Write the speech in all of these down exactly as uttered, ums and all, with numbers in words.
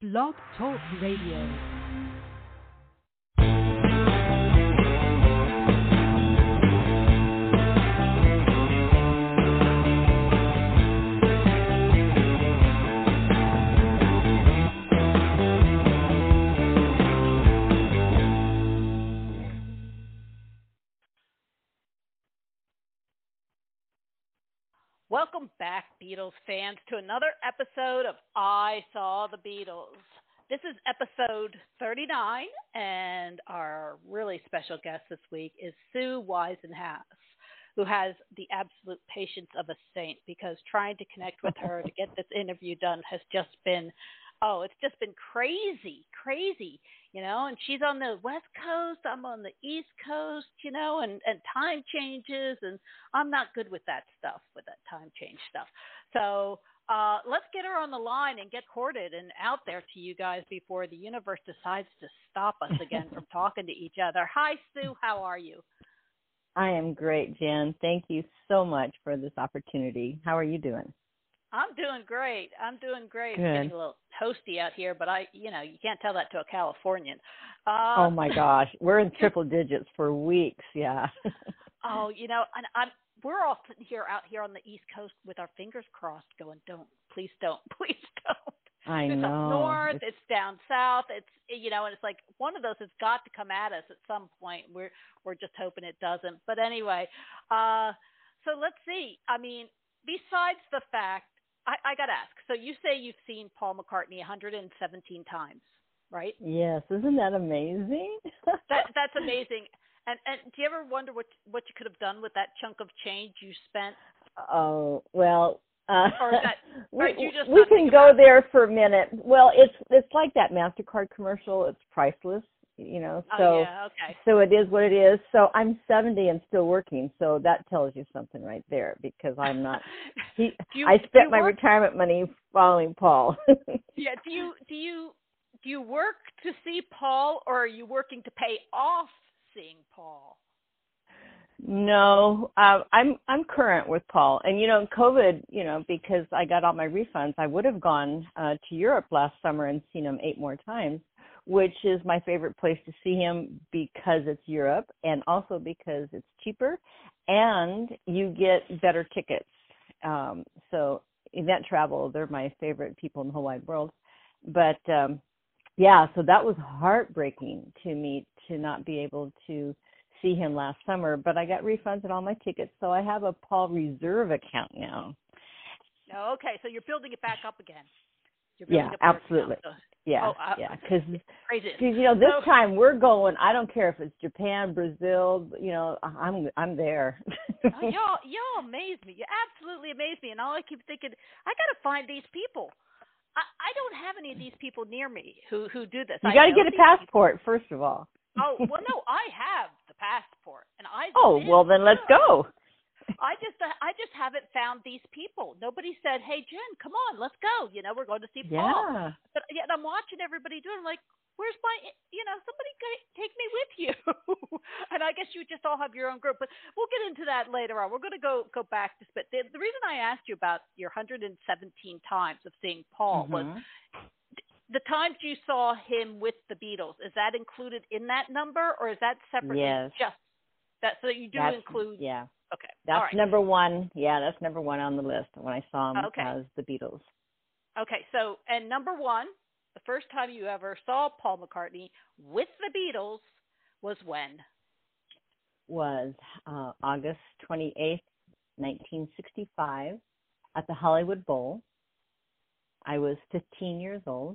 Blog Talk Radio. Welcome back, Beatles fans, to another episode of I Saw the Beatles. This is episode thirty-nine, and our really special guest this week is Sue Weisenhaus, who has the absolute patience of a saint, because trying to connect with her to get this interview done has just been, oh, it's just been crazy, crazy, you know, and she's on the West Coast, I'm on the East Coast, you know, and, and time changes, and I'm not good with that stuff, with that time change stuff. So uh, let's get her on the line and get courted and out there to you guys before the universe decides to stop us again from talking to each other. Hi, Sue. How are you? I am great, Jen. Thank you so much for this opportunity. How are you doing? I'm doing great. I'm doing great. Good. It's getting a little toasty out here, but I, you know, you can't tell that to a Californian. Uh, oh my gosh, we're in triple digits for weeks. Yeah. oh, you know, and I'm. We're all sitting here out here on the East Coast with our fingers crossed, going, "Don't, please don't, please don't." I it's know. up north, it's... it's down south, it's you know, and it's like one of those has got to come at us at some point. We're we're just hoping it doesn't. But anyway, uh, so let's see. I mean, besides the fact. I, I got to ask. So you say you've seen Paul McCartney one hundred seventeen times, right? Yes. Isn't that amazing? that, that's amazing. And, and do you ever wonder what what you could have done with that chunk of change you spent? Oh, well, uh, or that, or we, you just we can go about- there for a minute. Well, it's it's like that MasterCard commercial. It's priceless, you know. So, oh, yeah, okay. So it is what it is. So I'm seventy and still working. So that tells you something right there, because I'm not. He, you, I spent my work? retirement money following Paul. yeah. Do you do you do you work to see Paul, or are you working to pay off seeing Paul? No, uh, I'm I'm current with Paul, and you know, COVID, you know, because I got all my refunds, I would have gone uh, to Europe last summer and seen him eight more times, which is my favorite place to see him, because it's Europe, and also because it's cheaper, and you get better tickets. Um, so event travel, they're my favorite people in the whole wide world. But um, yeah, so that was heartbreaking to me to not be able to see him last summer, but I got refunds on all my tickets, so I have a Paul Reserve account now. Oh, okay, so you're building it back up again. You're yeah, up absolutely. Account, so. Yeah, oh, uh, yeah, because you know this so, time we're going. I don't care if it's Japan, Brazil. You know, I'm I'm there. oh, y'all, y'all amaze me. You absolutely amaze me, and all I keep thinking, I got to find these people. I, I don't have any of these people near me who who do this. You got to get a passport people. first of all. oh well, no, I have the passport, and I. Oh well, then let's go. I just I just haven't found these people. Nobody said, "Hey, Jen, come on, let's go." You know, we're going to see Paul. Yeah. But yet I'm watching everybody do it. I'm like, where's my, you know, somebody take me with you. And I guess you just all have your own group. But we'll get into that later on. We're going to go go back to spit. The, the reason I asked you about your one hundred seventeen times of seeing Paul mm-hmm. was the times you saw him with the Beatles. Is that included in that number, or is that separately? Yes. Just that. So you do that's, include. Yeah. Okay. That's all right. number one. Yeah, that's number one on the list when I saw him okay. as the Beatles. Okay, so, and number one, the first time you ever saw Paul McCartney with the Beatles was when? Was uh, August twenty-eighth, nineteen sixty-five, at the Hollywood Bowl. I was fifteen years old.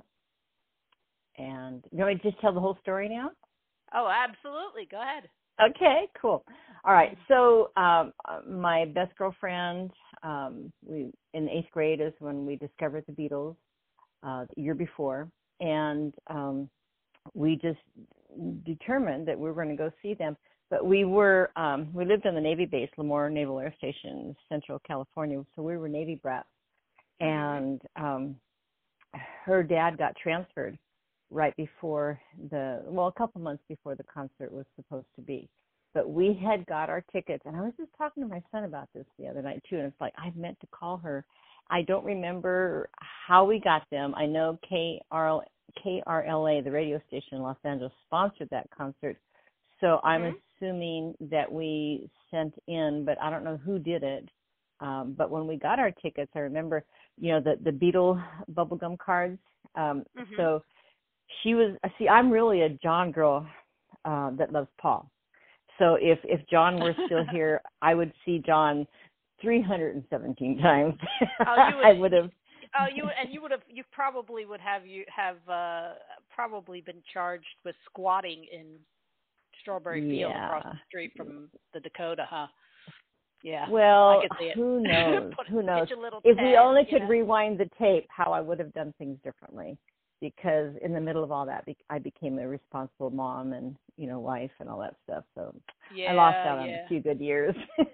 And you want me to just tell the whole story now? Oh, absolutely. Go ahead. Okay, cool. All right. So um, my best girlfriend, um, we in eighth grade is when we discovered the Beatles, uh, the year before, and um, we just determined that we were going to go see them. But we were um, we lived on the Navy base, Lemoore Naval Air Station, Central California. So we were Navy brats, and um, her dad got transferred right before the, well, a couple months before the concert was supposed to be. But we had got our tickets, and I was just talking to my son about this the other night, too, and it's like, I meant to call her. I don't remember how we got them. I know K R K R L A, the radio station in Los Angeles, sponsored that concert. So I'm Mhm. assuming that we sent in, but I don't know who did it. Um, but when we got our tickets, I remember, you know, the, the Beatle bubblegum cards. Um, Mhm. so she was, see, I'm really a John girl uh, that loves Paul. So if, if John were still here, I would see John three hundred seventeen times. Oh, you would, I would have. Oh, you and you would have. You probably would have. You have uh, probably been charged with squatting in Strawberry Field Yeah. across the street from the Dakota, huh? Yeah. Well, I could see it. who knows? Put, who knows? Pitch a little If tent, we only you could know? rewind the tape, how I would have done things differently. Because in the middle of all that, be- I became a responsible mom and, you know, wife and all that stuff. So Yeah, I lost out on yeah. a few good years.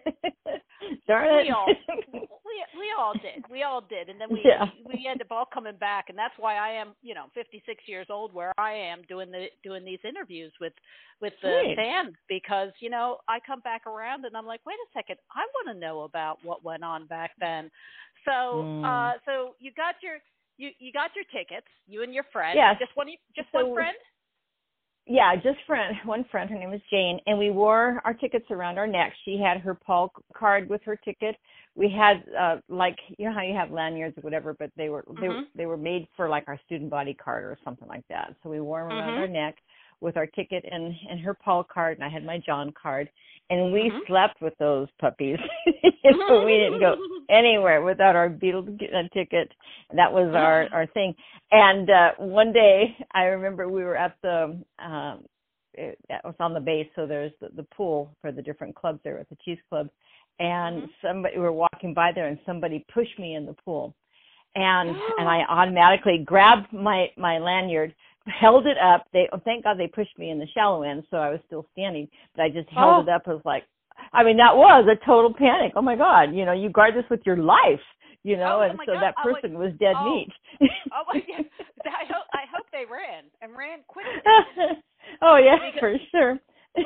Darn it. We all, we we all did. We all did, and then we, Yeah. we we end up all coming back, and that's why I am, you know, fifty-six years old, where I am doing the doing these interviews with with the Sweet. fans, because you know I come back around and I'm like, wait a second, I want to know about what went on back then. So, Mm. uh, so you got your you you got your tickets, you and your friend. Yes. Just one, just So- one friend. Yeah, just friend, one friend. Her name was Jane, and we wore our tickets around our necks. She had her Paul card with her ticket. We had uh like, you know how you have lanyards or whatever, but they were they, Mhm. they were made for like our student body card or something like that. So we wore them around Mhm. our neck with our ticket and and her Paul card, and I had my John card, and we Mhm. slept with those puppies. You know, we didn't go anywhere without our Beatles uh, ticket. That was our our thing. And uh one day I remember we were at the um it, that was on the base, so there's the, the pool for the different clubs there at the Chiefs Club, and Mhm. somebody we were walking by there and somebody pushed me in the pool, and and I automatically grabbed my my lanyard, held it up. They oh, thank God they pushed me in the shallow end, so I was still standing, but I just held Oh. it up. I was like, I mean, that was a total panic. Oh my God, you know, you guard this with your life, you know, Oh, oh and my so God. that Oh, my- person was dead oh. meat. Oh my God! I hope I hope they ran and ran quickly. Oh yeah, Because- for sure.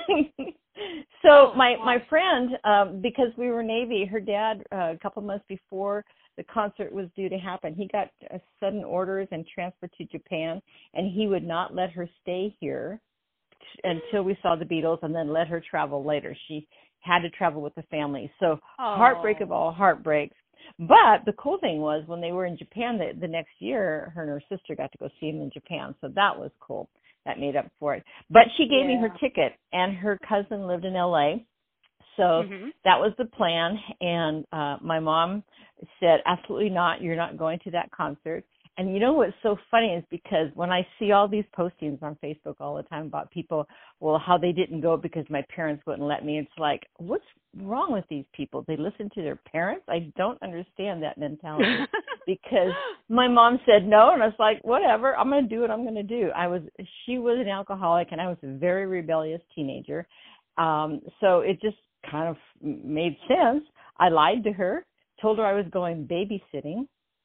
So Oh, my my gosh. friend, um, because we were Navy, her dad uh, a couple months before the concert was due to happen, he got uh, sudden orders and transferred to Japan, and he would not let her stay here t- until we saw the Beatles, and then let her travel later. She had to travel with the family. So heartbreak of Oh. all heartbreaks. But the cool thing was when they were in Japan the, the next year, her and her sister got to go see him in Japan. So that was cool. That made up for it. But she gave me her Yeah. ticket, and her cousin lived in L A. So Mhm. that was the plan. And uh, my mom said, absolutely not. You're not going to that concert. And you know what's so funny is because when I see all these postings on Facebook all the time about people, well, how they didn't go because my parents wouldn't let me. It's like, what's wrong with these people? They listen to their parents? I don't understand that mentality. Because my mom said no, and I was like, whatever, I'm going to do what I'm going to do. I was, she was an alcoholic, and I was a very rebellious teenager. Um, so it just kind of made sense. I lied to her, told her I was going babysitting,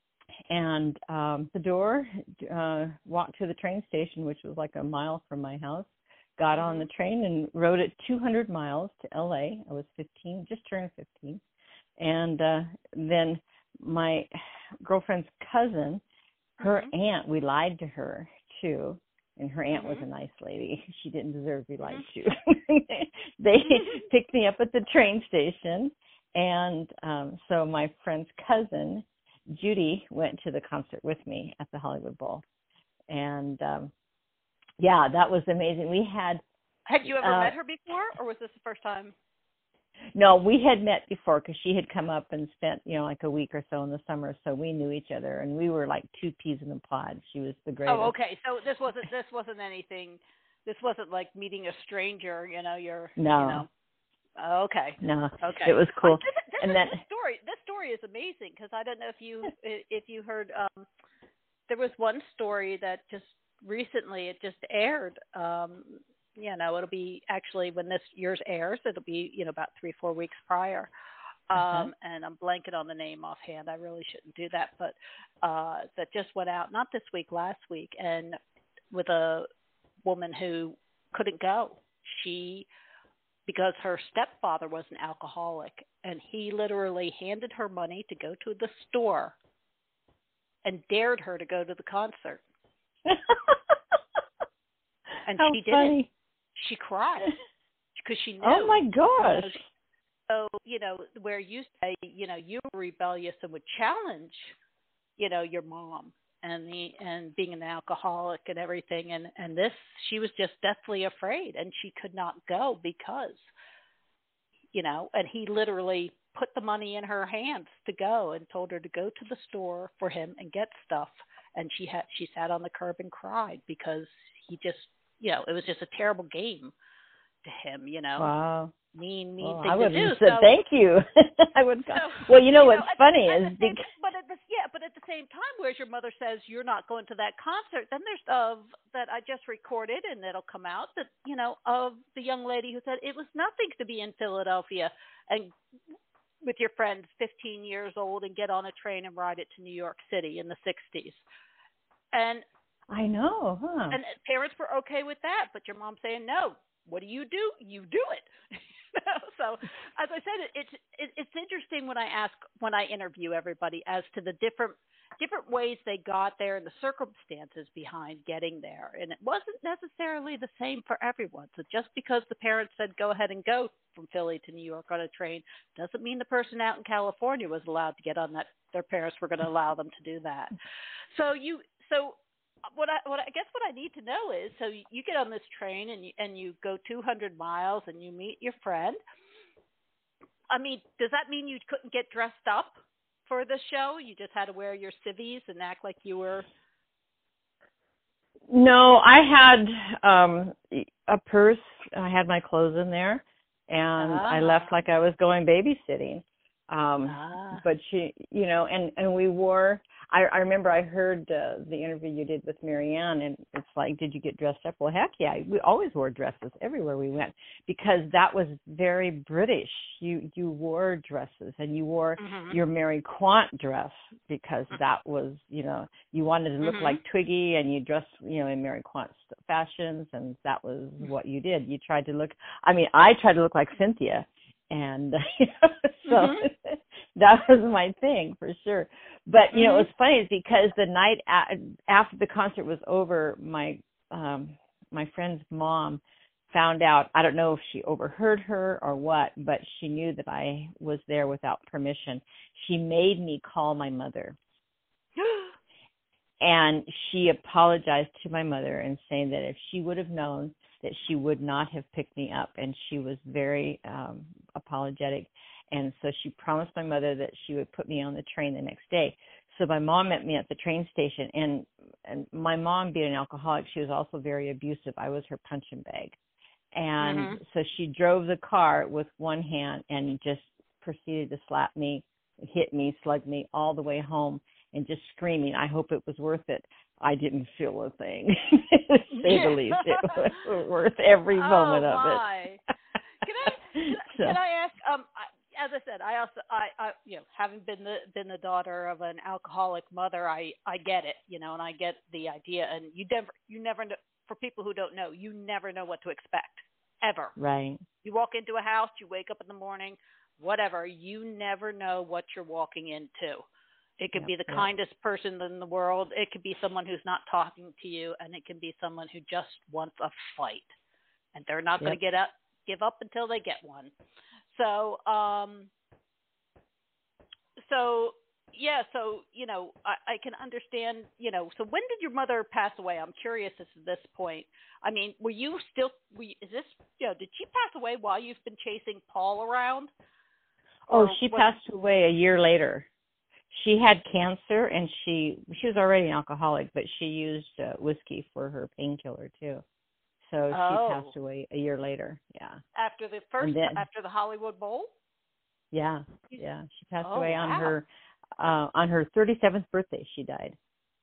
and um, the door, uh, walked to the train station, which was like a mile from my house, got on the train and rode it two hundred miles to L A. I was fifteen, just turned fifteen. And uh, then my girlfriend's cousin, her Mhm. aunt, we lied to her too. And her aunt was Mhm. a nice lady. She didn't deserve to be lied to. They picked me up at the train station. And um, so my friend's cousin, Judy, went to the concert with me at the Hollywood Bowl. And um, yeah, that was amazing. We had, Had you ever Uh, met her before, or was this the first time? no, we had met before because she had come up and spent, you know, like a week or so in the summer. So we knew each other, and we were like two peas in a pod. She was the greatest. Oh, okay. So this wasn't this wasn't anything. This wasn't like meeting a stranger. You know, you're. No. You know. Oh, okay. No, Okay. it was cool. Oh, this, this, And is- then- this story, this story is amazing because I don't know if you if you heard. Um, there was one story that just recently it just aired. Um, you know, it'll be actually when this year's airs, it'll be you know about three four weeks prior. Um, Uh-huh. And I'm blanking on the name offhand. I really shouldn't do that, but uh, that just went out not this week, last week, and with a woman who couldn't go. She because her stepfather was an alcoholic, and he literally handed her money to go to the store and dared her to go to the concert. and How she didn't. funny. She cried because she knew. Oh my gosh. So, you know, where you say, you know, you were rebellious and would challenge, you know, your mom and the and being an alcoholic and everything, and and this, she was just deathly afraid, and she could not go because, you know, and he literally put the money in her hands to go and told her to go to the store for him and get stuff, and she had she sat on the curb and cried because he just, you know, it was just a terrible game to him, you know. Wow. Mean, mean Well, thing I would to do. have said So, thank you. I would. so, Well, you know you what's know, at, funny at is the same, because but at the yeah, but at the same time, whereas your mother says you're not going to that concert, then there's of that I just recorded and that'll come out that, you know, of the young lady who said it was nothing to be in Philadelphia and with your friends fifteen years old and get on a train and ride it to New York City in the sixties. And I know, huh? and parents were okay with that, but your mom saying no. What do you do? You do it. So, as I said, it's it, it's interesting when I ask when I interview everybody as to the different different ways they got there and the circumstances behind getting there, and it wasn't necessarily the same for everyone. So, just because the parents said go ahead and go from Philly to New York on a train doesn't mean the person out in California was allowed to get on that. Their parents were going to allow them to do that. So you so. What I, what I guess what I need to know is, so you get on this train and you, and you go two hundred miles and you meet your friend. I mean, does that mean you couldn't get dressed up for the show? You just had to wear your civvies and act like you were. No, I had um a purse. I had my clothes in there, and Ah. I left like I was going babysitting. Um, Ah. but she, you know, and and we wore. I, I remember I heard uh, the interview you did with Marianne, and it's like, did you get dressed up? Well, heck yeah, we always wore dresses everywhere we went because that was very British. You you wore dresses, and you wore Mm-hmm. your Mary Quant dress because that was, you know, you wanted to look Mm-hmm. like Twiggy, and you dressed, you know, in Mary Quant fashions, and that was what you did. You tried to look. I mean, I tried to look like Cynthia, and you know, so Mm-hmm. that was my thing for sure. But, you know, Mm-hmm. it was funny is because the night a- after the concert was over, my um, my friend's mom found out, I don't know if she overheard her or what, but she knew that I was there without permission. She made me call my mother. And she apologized to my mother and saying that if she would have known that she would not have picked me up. And she was very um, apologetic. And so she promised my mother that she would put me on the train the next day. So my mom met me at the train station. And, and my mom, being an alcoholic, she was also very abusive. I was her punching bag. And Mm-hmm. so she drove the car with one hand and just proceeded to slap me, hit me, slug me all the way home, and just screaming, I hope it was worth it. I didn't feel a thing, to say the least. It was worth every moment oh, of my. it. Can I can, so, can I ask? Um, I, as I said, I also I, I you know having been the been the daughter of an alcoholic mother, I I get it, you know, and I get the idea. And you never you never know, for people who don't know, you never know what to expect ever. right. You walk into a house, you wake up in the morning, whatever. You never know what you're walking into. It could Yep, be the yep. kindest person in the world. It could be someone who's not talking to you, and it can be someone who just wants a fight, and they're not Yep. going to get up, give up until they get one. So, um, so yeah, so you know, I, I can understand. You know, so when did your mother pass away? I'm curious as to this point. I mean, were you still? Were you, is this? You know, did she pass away while you've been chasing Paul around? Oh, Or she was, passed away a year later. She had cancer, and she she was already an alcoholic, but she used uh, whiskey for her painkiller too. So oh, she passed away a year later. Yeah. after the first, And then, after the Hollywood Bowl. yeah, yeah, she passed Oh, away on wow. her uh, on her thirty-seventh birthday. She died.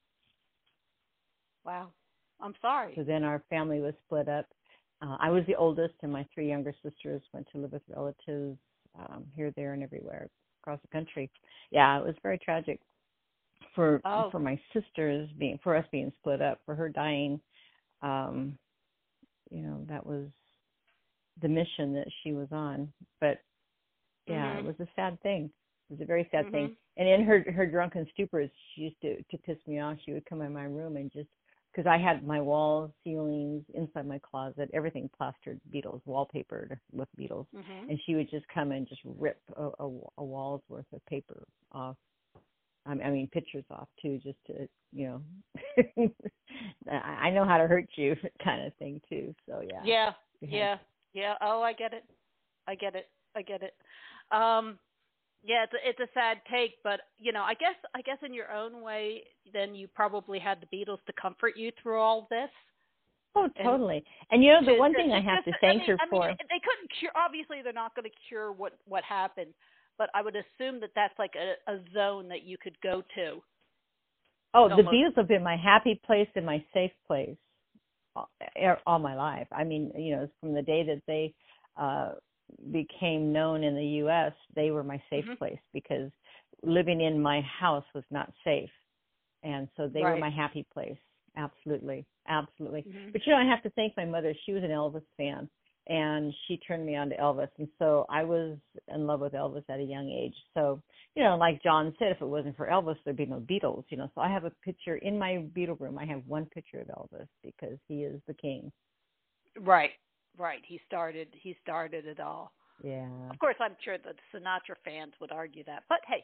Wow. I'm sorry. So then our family was split up. Uh, I was the oldest, and my three younger sisters went to live with relatives um, here, there, and everywhere across the country. Yeah, it was very tragic for Oh. for my sisters being for us being split up, for her dying. Um, you know, that was the mission that she was on. But yeah, Mhm. it was a sad thing. It was a very sad Mhm. thing. And in her her drunken stupors, she used to to piss me off. She would come in my room and just because I had my walls, ceilings, inside my closet, everything plastered Beatles, wallpapered with Beatles. Mm-hmm. And she would just come and just rip a, a, a wall's worth of paper off. I mean, pictures off too, just to, you know, I know how to hurt you kind of thing too. So yeah. Yeah, yeah, yeah. Oh, I get it. I get it. I get it. Um, yeah, it's a, it's a sad take, but you know, I guess I guess in your own way, then you probably had the Beatles to comfort you through all this. Oh, totally. And, and you know, the to, one to, thing to I have just, to thank I mean, her I for. mean, they couldn't cure. Obviously, they're not going to cure what what happened, but I would assume that that's like a, a zone that you could go to. Oh, the almost. Beatles have been my happy place and my safe place all, all my life. I mean, you know, from the day that they uh, became known in the U S, they were my safe mm-hmm. place because living in my house was not safe. And so they right. were my happy place. Absolutely. Absolutely. Mm-hmm. But, you know, I have to thank my mother. She was an Elvis fan, and she turned me on to Elvis. And so I was in love with Elvis at a young age. So, you know, like John said, if it wasn't for Elvis, there'd be no Beatles, you know. So I have a picture in my Beatle room. I have one picture of Elvis because he is the king. Right. Right. He started, he started it all. Yeah. Of course, I'm sure the Sinatra fans would argue that, but hey.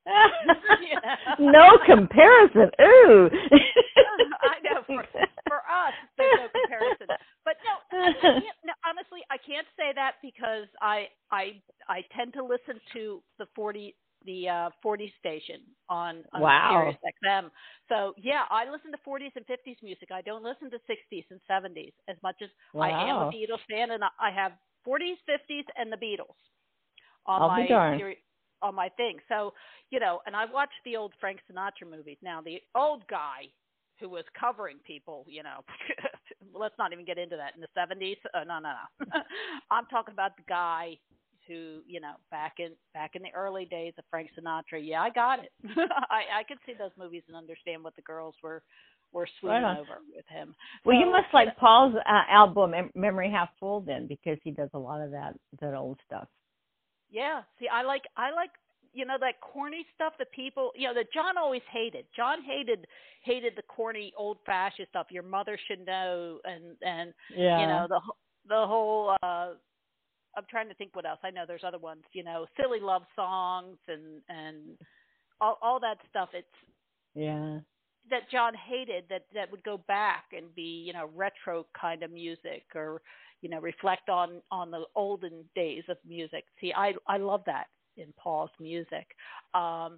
No comparison. Ooh. I know. For, for us, there's no comparison. But no, I, I can't, no, honestly, I can't say that because I I I tend to listen to the forty the uh, forty station on, on wow. Sirius X M. So yeah, I listen to forties and fifties music. I don't listen to sixties and seventies as much as wow. I am a Beatles fan, and I have forties, fifties, and the Beatles on I'll my be darned. Sirius. On my thing. So, you know, and I watched the old Frank Sinatra movies. Now, the old guy who was covering people, you know, let's not even get into that in the seventies. Uh, no, no, no. I'm talking about the guy who, you know, back in back in the early days of Frank Sinatra. Yeah, I got it. I, I could see those movies and understand what the girls were were swooning right over with him. Well, so, you must like Paul's uh, album, Memory Half Full, then, because he does a lot of that that old stuff. Yeah. See, I like, I like, you know, that corny stuff that people, you know, that John always hated. John hated, hated the corny old fashioned stuff. Your mother should know. And, and, yeah. you know, the, the whole, uh, I'm trying to think what else. I know there's other ones, you know, silly love songs and, and all, all that stuff. It's, yeah, that John hated that, that would go back and be, you know, retro kind of music or, you know, reflect on, on the olden days of music. See, I, I love that in Paul's music. Um,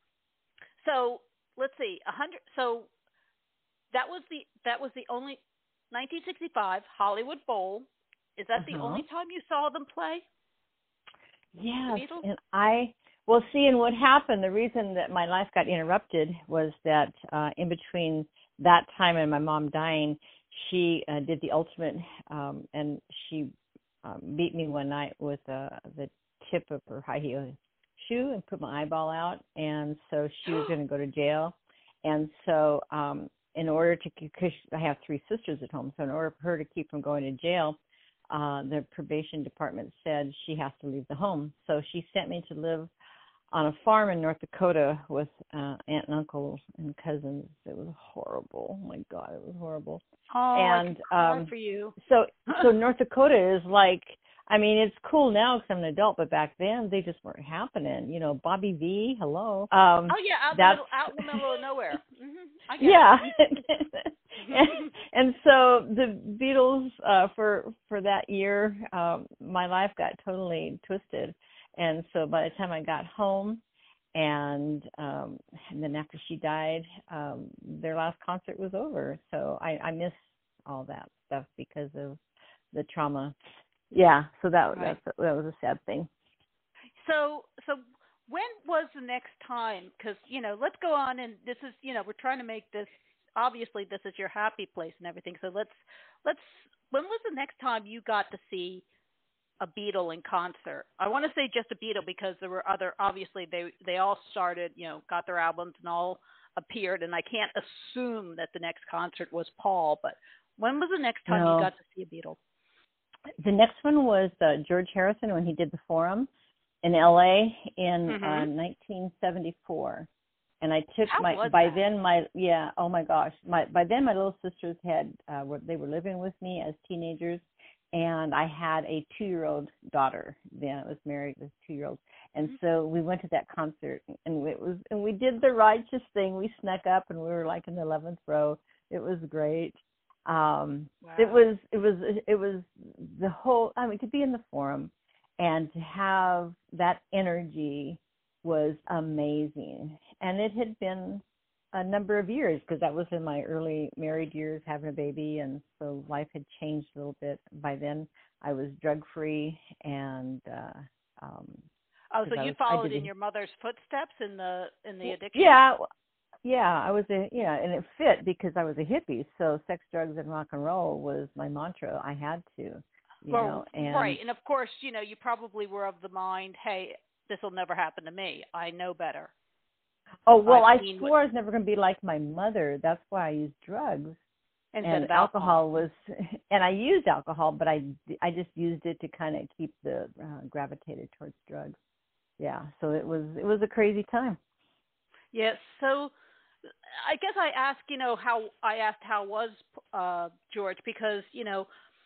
so let's see, a hundred. So that was the, that was the only nineteen sixty-five Hollywood Bowl. Is that uh-huh. the only time you saw them play? Yes. And I, well, see, and what happened, the reason that my life got interrupted was that uh, in between that time and my mom dying, she uh, did the ultimate, um, and she um, beat me one night with uh, the tip of her high heel shoe and put my eyeball out, and so she was going to go to jail. And so um, in order to, because I have three sisters at home, so in order for her to keep from going to jail, uh, the probation department said she has to leave the home. So she sent me to live on a farm in North Dakota with uh, aunt and uncle and cousins. It was horrible. Oh my God, it was horrible. Oh, and I can cry um, for you. So, so North Dakota is like, I mean, it's cool now because I'm an adult, but back then they just weren't happening. You know, Bobby V, hello. Um, oh yeah, out in, the middle, out in the middle of nowhere. Mm-hmm. I get yeah. it. and, and so the Beatles, uh, for for that year, um, my life got totally twisted. And so by the time I got home, and um, and then after she died, um, their last concert was over. So I, I miss all that stuff because of the trauma. Yeah, so that right. that's, that was a sad thing. So so when was the next time? Because you know, let's go on, and this is you know we're trying to make this obviously this is your happy place and everything. So let's let's when was the next time you got to see a Beatle in concert? I want to say just a Beatle because there were other, obviously they, they all started, you know, got their albums and all appeared. And I can't assume that the next concert was Paul, but when was the next time no. you got to see a Beatle? The next one was uh, George Harrison when he did the Forum in L A in mm-hmm. uh, nineteen seventy-four. And I took How my, was by that? then my, yeah, oh my gosh. My, by then my little sisters had, uh, were, they were living with me as teenagers. And I had a two-year-old daughter. Then I was married with a two-year-old. And so we went to that concert, and it was, and we did the righteous thing. We snuck up, and we were like in the eleventh row. It was great. Um, Wow. It was, it was, it was the whole. I mean, to be in the Forum and to have that energy was amazing. And it had been a number of years, because that was in my early married years, having a baby, and so life had changed a little bit. By then, I was drug-free, and uh, um, oh, so I you was, followed I in your mother's footsteps in the in the addiction? Yeah, yeah, I was a yeah, and it fit because I was a hippie. So sex, drugs, and rock and roll was my mantra. I had to, you well, know, and right, and of course, you know, you probably were of the mind, hey, this will never happen to me. I know better. oh well, I've I seen swore what, I was never going to be like my mother. That's why I used drugs. instead And of alcohol. alcohol was, and I used alcohol, but I, I just used it to kind of keep the uh, gravitated towards drugs. Yeah, so it was it was a crazy time. Yes. So I guess I asked, you know, how I asked how was uh, George, because, you know,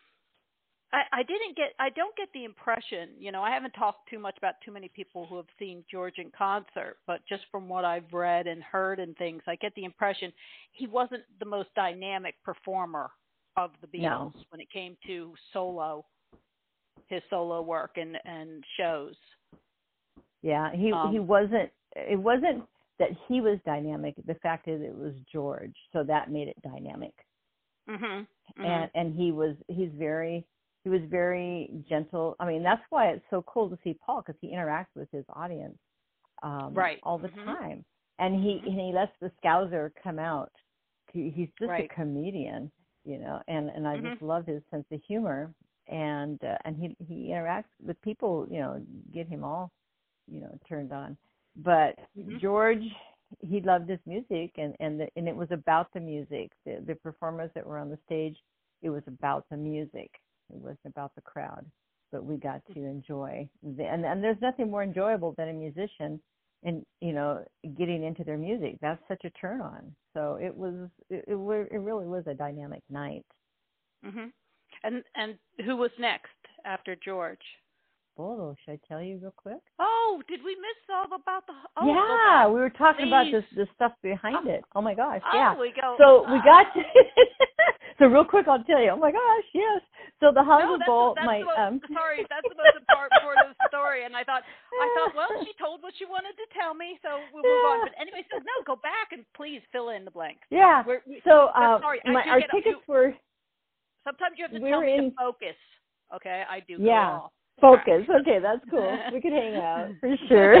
I, I didn't get, I don't get the impression, you know, I haven't talked too much about too many people who have seen George in concert, but just from what I've read and heard and things, I get the impression he wasn't the most dynamic performer of the Beatles No. when it came to solo, his solo work and, and shows. Yeah, he Um, he wasn't. It wasn't that he was dynamic. The fact is, it was George, so that made it dynamic. mm-hmm, mm-hmm. And and he was he's very he was very gentle. I mean, that's why it's so cool to see Paul, because he interacts with his audience um, right. all the mm-hmm. time, and he Mm-hmm. and he lets the Scouser come out. He, he's just Right. a comedian, you know, and and I mm-hmm. just love his sense of humor, and uh, and he he interacts with people, you know, get him all, you know, turned on. But Mm-hmm. George, he loved his music, and and the, and it was about the music. The the performers that were on the stage, it was about the music. It wasn't about the crowd, but we got to enjoy. The, and and there's nothing more enjoyable than a musician, and you know, getting into their music. That's such a turn on. So it was it it, were, it really was a dynamic night. Mm-hmm. And and who was next after George? Oh, should I tell you real quick? Oh, did we miss all about the? Oh, yeah, we were talking about Please. this this stuff behind Oh. it. Oh my gosh, Oh, yeah. we go. So we uh, got to, so real quick, I'll tell you. Oh my gosh, yes. So the No, Hollywood that's, Bowl, that's my the most, um. sorry, that's the most important part of the story. And I thought, I thought, well, she told what she wanted to tell me, so we'll move on. But anyway, so no, go back and please fill in the blanks. Yeah. We're, we, So I'm um, sorry, my I do our get tickets you, were. Sometimes you have to we're tell me in, to focus. Okay, I do. Yeah. Go off. Focus. Okay, that's cool. We could hang out for sure.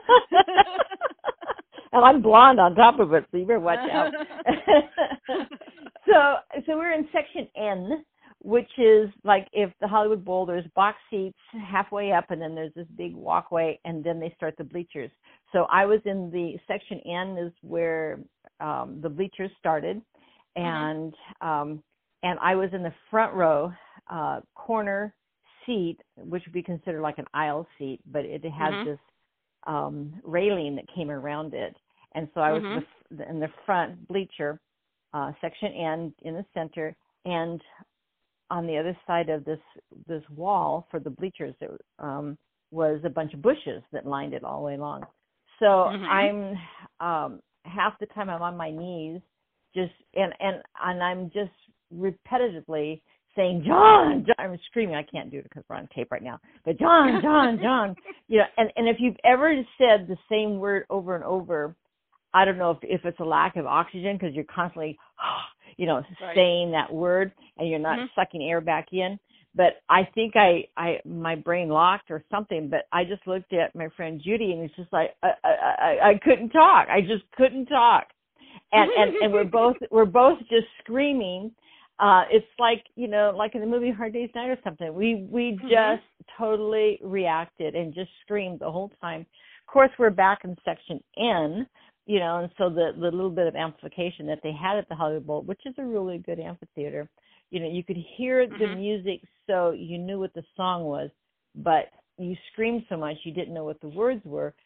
And I'm blonde on top of it, so you better watch out. so, so we're in section N, which is like if the Hollywood Bowl, there's box seats halfway up, and then there's this big walkway, and then they start the bleachers. So I was in the section N, is where um, the bleachers started, and mm-hmm. um, and I was in the front row, uh, corner seat, which would be considered like an aisle seat, but it had mm-hmm. this um, railing that came around it. And so I was mm-hmm. in, the, in the front bleacher, uh, section N, in the center, and on the other side of this this wall for the bleachers, it, um, was a bunch of bushes that lined it all the way along. So mm-hmm. I'm um, half the time I'm on my knees, just and and and I'm just repetitively saying, John, John, I'm screaming. I can't do it because we're on tape right now. But John, John, John, you know, and, and if you've ever said the same word over and over, I don't know if, if it's a lack of oxygen because you're constantly, you know, right. saying that word and you're not mm-hmm. sucking air back in. But I think I, I, my brain locked or something. But I just looked at my friend Judy, and it's just like I, I, I, I couldn't talk. I just couldn't talk, and and, and we're both we're both just screaming. Uh, it's like, you know, like in the movie Hard Day's Night or something. We we mm-hmm. just totally reacted and just screamed the whole time. Of course, we're back in section N, you know, and so the, the little bit of amplification that they had at the Hollywood Bowl, which is a really good amphitheater, you know, you could hear mm-hmm. the music, so you knew what the song was, but you screamed so much you didn't know what the words were.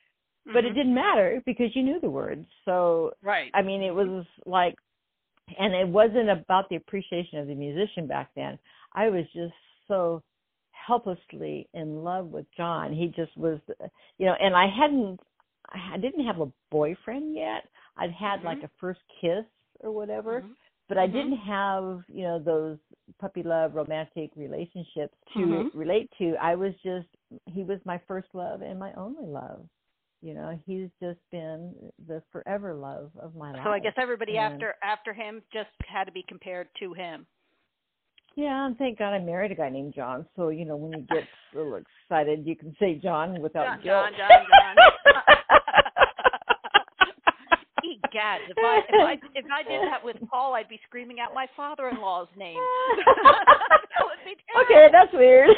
but Mhm. it didn't matter because you knew the words. So, Right. I mean, it was like, and it wasn't about the appreciation of the musician back then. I was just so helplessly in love with John. He just was, you know, and I hadn't, I didn't have a boyfriend yet. I'd had Mhm. like a first kiss or whatever, Mhm. but I Mhm. didn't have, you know, those puppy love romantic relationships to Mhm. relate to. I was just, he was my first love and my only love. You know, he's just been the forever love of my life. So I guess everybody And, after after him just had to be compared to him. yeah, and thank God I married a guy named John. So, you know, when you get a little excited, you can say John without John, guilt. John, John, John. Egad, if I if I if I did that with Paul, I'd be screaming out my father-in-law's name. That would be terrible. Okay, that's weird.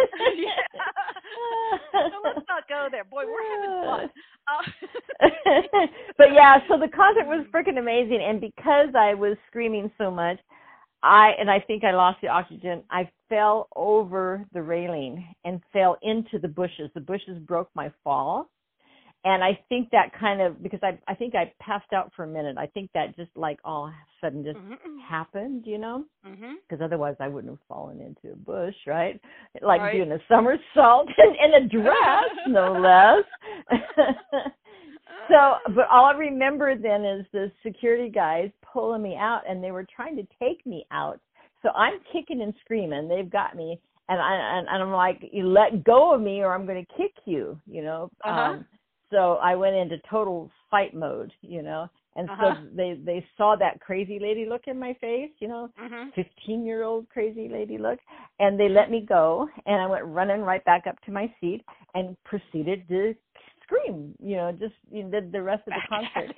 Yeah. So let's not go there. Boy, we're having fun. Uh, But yeah, so the concert was freaking amazing, and because I was screaming so much, I and I think I lost the oxygen. I fell over the railing and fell into the bushes. The bushes broke my fall. And I think that kind of, because I I think I passed out for a minute. I think that just like all of a sudden just mm-hmm. happened, you know? Mm-hmm. Because otherwise I wouldn't have fallen into a bush, right? Like Right. doing a somersault in, in a dress, no less. So, but all I remember then is the security guys pulling me out, and they were trying to take me out. So I'm kicking and screaming. They've got me, and I and, and I'm like, you let go of me, or I'm going to kick you, you know. Uh-huh. Um, so I went into total fight mode, you know. And Uh-huh. so they they saw that crazy lady look in my face, you know, fifteen year old crazy lady look, and they let me go, and I went running right back up to my seat and proceeded to scream, you know, just you know, the, the rest of the concert.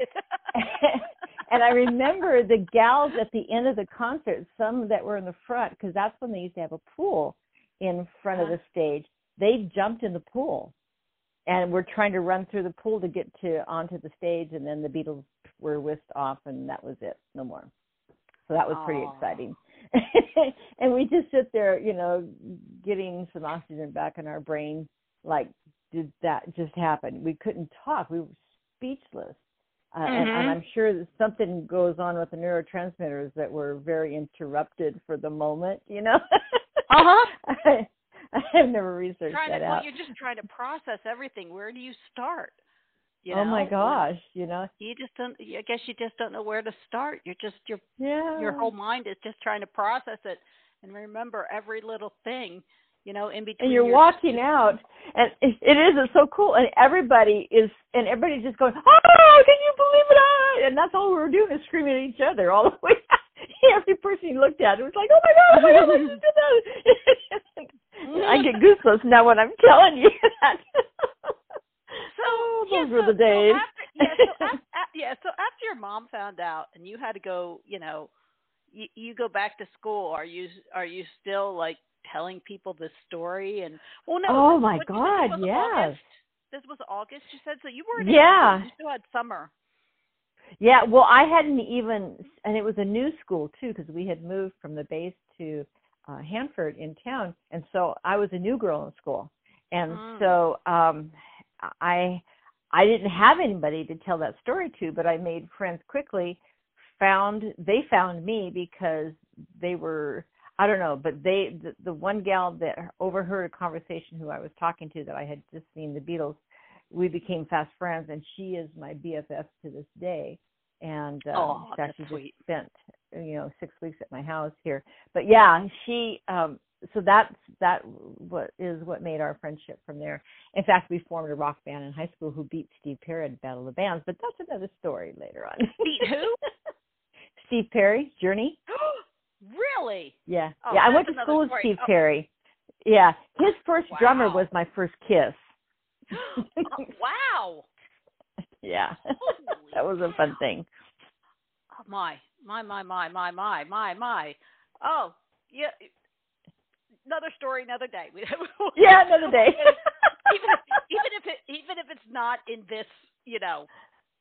And I remember the gals at the end of the concert, some that were in the front, because that's when they used to have a pool in front Uh-huh. of the stage. They jumped in the pool, and we're trying to run through the pool to get to onto the stage, and then the Beatles were whisked off, and that was it, no more. So that was pretty Aww. exciting. And we just sit there, you know, getting some oxygen back in our brain, like, did that just happen? We couldn't talk. We were speechless. Uh, Mm-hmm. and, and I'm sure that something goes on with the neurotransmitters that were very interrupted for the moment, you know? Uh-huh. I, I've never researched Trying that to, out. well, you're just trying to process everything. Where do you start? You Oh know? my gosh, you know? You just don't. I guess you just don't know where to start. You're just your Yeah. your whole mind is just trying to process it and remember every little thing. You know, in between. And you're your, walking out, and it, it is it's so cool, and everybody is, and everybody's just going, oh, can you believe it? Ah! And that's all we were doing is screaming at each other all the way. Every person you looked at, it was like, oh my God, oh my God, listen to that. I get goosebumps now when I'm telling you that. So oh, yeah, those were so, the days. So after, yeah, so after, yeah, so after your mom found out and you had to go, you know, you, you go back to school. Are you are you still like telling people this story? And well, no. Oh this, my what, God, this was yes. August. This was August. You said so. You weren't. Yeah. In, you still had summer. Yeah, well, I hadn't even, and it was a new school too, because we had moved from the base to uh, Hanford in town, and so I was a new girl in school, and Mm. so um, I I didn't have anybody to tell that story to, but I made friends quickly. Found they found me because they were, I don't know, but they the, the one gal that overheard a conversation who I was talking to that I had just seen the Beatles. We became fast friends, and she is my B F F to this day. And um, Oh, she's that's actually sweet. just spent, you know, six weeks at my house here. But yeah, she. Um, so that's that. What is what made our friendship from there. In fact, we formed a rock band in high school who beat Steve Perry at Battle of the Bands. But that's another story later on. Beat who? Steve Perry, Journey. Really? Yeah, Oh, yeah. I went that's to another school with story. Steve Oh. Perry. Yeah, his first Wow. drummer was my first kiss. Oh, wow. Yeah, Holy that was a fun cow. thing. Oh, my, my, my, my, my, my, my, my. Oh, yeah. Another story, another day. Yeah, another day. even, even if it, even if it's not in this, you know,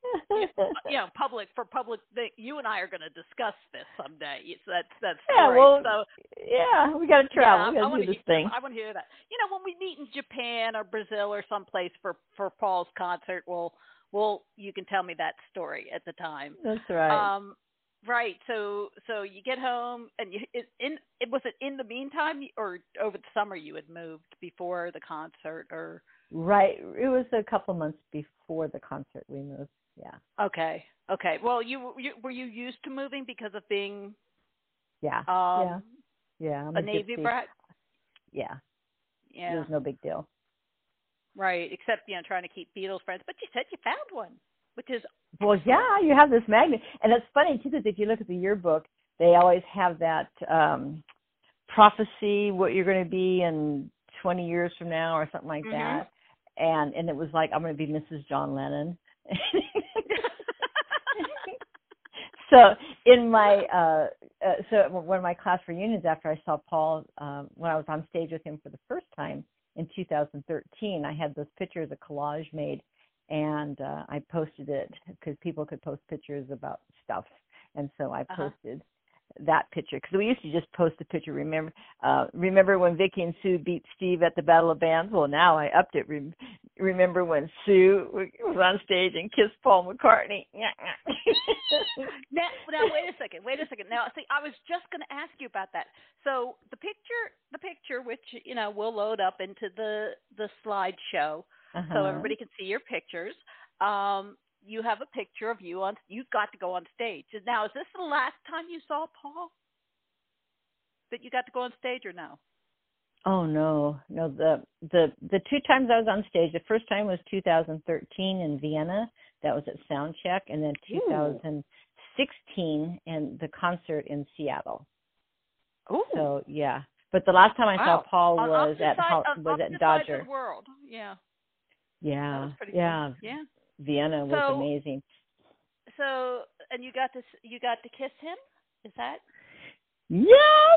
you know, public for public. That you and I are going to discuss this someday. It's that's that's Yeah, story. well, So yeah, we got to travel. yeah, we I, I got to want do to. this thing. I want to hear that. You know, when we meet in Japan or Brazil or someplace for for Paul's concert, we'll we'll you can tell me that story at the time. That's right. Um, right. So so you get home and you it, in it was it in the meantime or over the summer you had moved before the concert or Right. It was a couple months before the concert we moved. Yeah. okay. Okay. Well, you, you were you used to moving because of being Yeah. um yeah. Yeah. I'm a a Navy gypsy. brat? Yeah. Yeah. It was no big deal. Right, except you know trying to keep Beatles friends. But you said you found one, which is Well, yeah, you have this magnet. And it's funny, too, because if you look at the yearbook, they always have that um, prophecy, what you're going to be in twenty years from now or something like Mhm. that. And and it was like, I'm going to be Missus John Lennon. So in my, uh, uh, so one of my class reunions after I saw Paul, um, when I was on stage with him for the first time in two thousand thirteen, I had those pictures, a collage made, and uh, I posted it because people could post pictures about stuff. And so I Uh-huh. posted that picture because we used to just post a picture. Remember, uh, remember when Vicky and Sue beat Steve at the Battle of Bands? Well, now I upped it. Rem- remember when Sue was on stage and kissed Paul McCartney? now, now wait a second. Wait a second. Now, see, I was just going to ask you about that. So the picture, the picture, which you know we'll load up into the the slideshow, Uh-huh. so everybody can see your pictures. Um, you have a picture of you on. You've got to go on stage. Now, is this the last time you saw Paul? That you got to go on stage, or no? Oh no, no. The the the two times I was on stage. The first time was two thousand thirteen in Vienna. That was at Soundcheck, and then two thousand sixteen in the concert in Seattle. Oh, so yeah. But the last time I wow. saw Paul on was at side, Ho- on was at sides Dodger. of the world. Yeah, Yeah, that was pretty yeah. cool. Yeah. Vienna was So- amazing. So, and you got to s- you got to kiss him. Is that? Yes.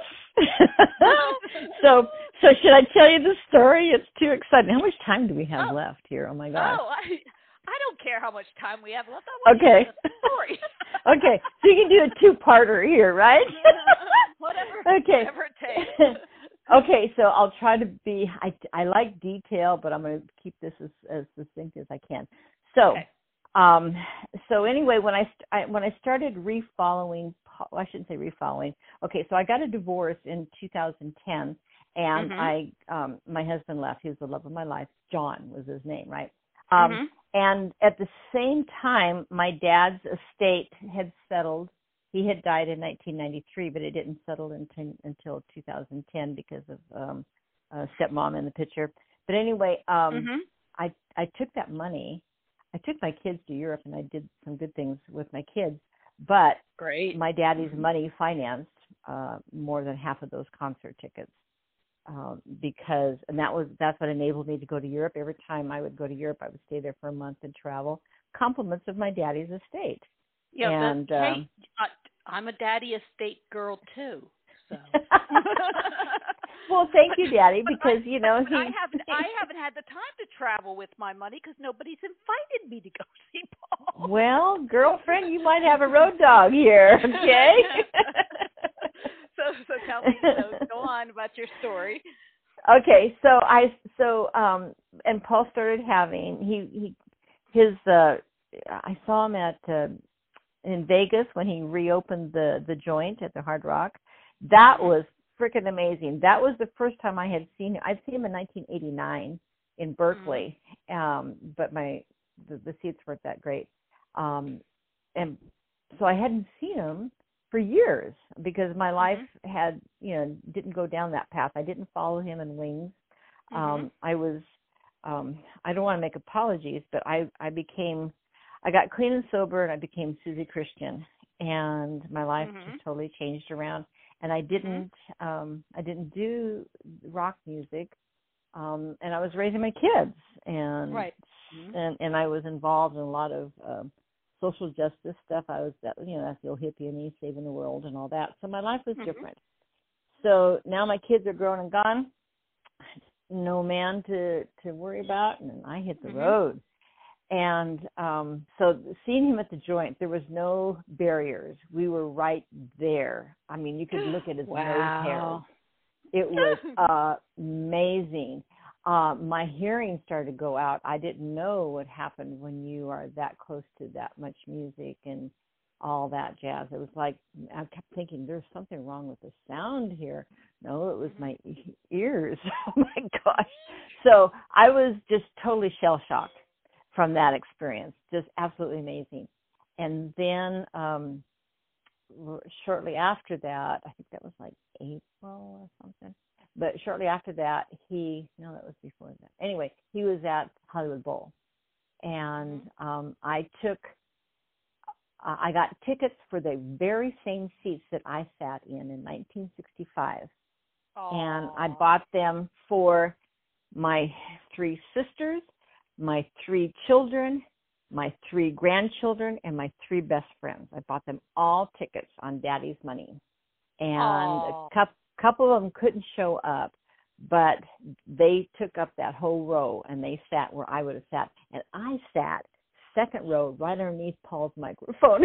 so so should I tell you the story? It's too exciting. How much time do we have Oh. left here? Oh my gosh. Oh, I I don't care how much time we have left. I want Okay. to hear the story. Okay, so you can do a two-parter here, right? whatever. Okay. Whatever it takes. Okay, so I'll try to be. I, I like detail, but I'm going to keep this as, as succinct as I can. So, Okay. um, so anyway, when I, st- I when I started refollowing, Paul- well, I shouldn't say refollowing. Okay, so I got a divorce in two thousand ten, and Mhm. I um, my husband left. He was the love of my life. John was his name, right? Um, Mhm. And at the same time, my dad's estate had settled. He had died in nineteen ninety-three, but it didn't settle until, until two thousand ten because of um, uh, stepmom in the picture. But anyway, um, Mhm. I I took that money. I took my kids to Europe, and I did some good things with my kids. But Great. my daddy's Mhm. money financed uh, more than half of those concert tickets. Um, because, and that was, that's what enabled me to go to Europe. Every time I would go to Europe, I would stay there for a month and travel. Compliments of my daddy's estate. Yeah. and, the, hey, um, I, I'm a daddy estate girl too. So. Well, thank you, Daddy, But because, I, you know, but I he, haven't I haven't had the time to travel with my money because nobody's invited me to go see Paul. Well, girlfriend, you might have a road dog here, okay? so so tell me, so go on about your story. Okay, so I so um and Paul started having he he his uh I saw him at uh, in Vegas when he reopened the the joint at the Hard Rock. That was freaking amazing. That was the first time I had seen him. I'd seen him in nineteen eighty-nine in Berkeley, um, but my the, the seats weren't that great, um, and so I hadn't seen him for years because my life Mm-hmm. had you know didn't go down that path. I didn't follow him in Wings. Mm-hmm. Um, I was um, I don't want to make apologies, but I I became I got clean and sober, and I became Susie Christian, and my life Mm-hmm. just totally changed around. And I didn't, um, I didn't do rock music, um, and I was raising my kids, and Right. Mm-hmm. and and I was involved in a lot of um, social justice stuff. I was, that, you know, that's the old hippie and me saving the world and all that. So my life was Mhm. different. So now my kids are grown and gone. No man to to worry about, and I hit the Mhm. road. And um, so seeing him at the joint, there was no barriers. We were right there. I mean, you could look at his wow. nose hairs. It was uh, amazing. Uh, my hearing started to go out. I didn't know what happened when you are that close to that much music and all that jazz. It was like, I kept thinking, there's something wrong with the sound here. No, it was my e- ears. Oh my gosh. So I was just totally shell-shocked from that experience. Just absolutely amazing. And then um, shortly after that, I think that was like April or something. But shortly after that, he, no, that was before that. Anyway, he was at Hollywood Bowl. And um, I took, uh, I got tickets for the very same seats that I sat in in nineteen sixty-five. Aww. And I bought them for my three sisters, my three children, my three grandchildren, and my three best friends. I bought them all tickets on Daddy's money. And Aww. a couple, couple of them couldn't show up, but they took up that whole row, and they sat where I would have sat. And I sat second row right underneath Paul's microphone.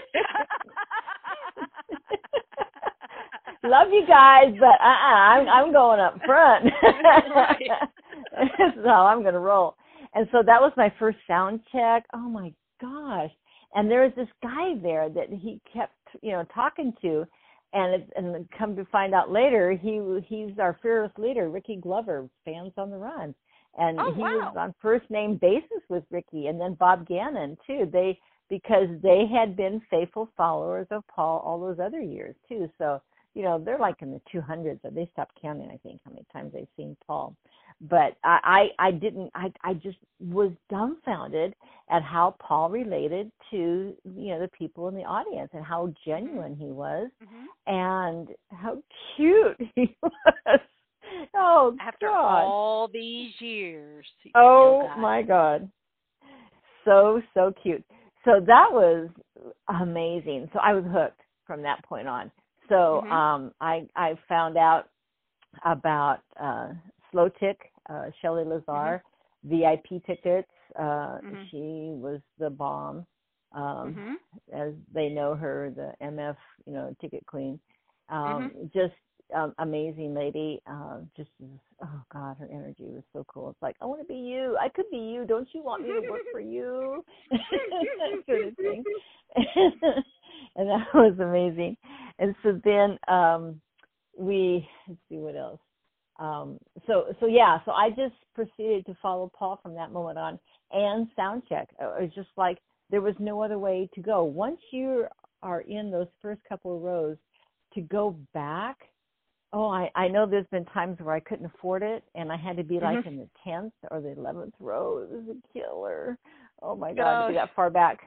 Love you guys, but uh-uh, I'm, I'm going up front. This is how I'm going to roll. And so that was my first sound check. Oh, my gosh. And there was this guy there that he kept, you know, talking to. And it, and come to find out later, he he's our fearless leader, Ricky Glover, Fans on the Run. And oh, he wow. was on first name basis with Ricky, and then Bob Gannon, too. They because they had been faithful followers of Paul all those other years, too. So, you know, they're like in the two hundreds. So they stopped counting, I think, how many times they've seen Paul. But I, I, I didn't, I, I just was dumbfounded at how Paul related to, you know, the people in the audience and how genuine he was mm-hmm. and how cute he was. Oh, After God. all these years. Oh, my God. So, so cute. So that was amazing. So I was hooked from that point on. So mm-hmm. um, I, I found out about uh, Slow Tick, uh, Shelley Lazar, mm-hmm. V I P tickets. Uh, mm-hmm. She was the bomb, um, mm-hmm. as they know her, the M F, you know, ticket queen. Um, mm-hmm. Just um, amazing lady. Uh, just, oh God, her energy was so cool. It's like, I want to be you. I could be you. Don't you want me to work for you? That sort of thing. And that was amazing. And so then um, we, let's see what else. Um, so, so yeah, so I just proceeded to follow Paul from that moment on and sound check. It was just like, there was no other way to go. Once you are in those first couple of rows, to go back, oh, I, I know there's been times where I couldn't afford it, and I had to be like mm-hmm. in the tenth or the eleventh row. It was a killer. Oh, my God, Gosh. To be that far back.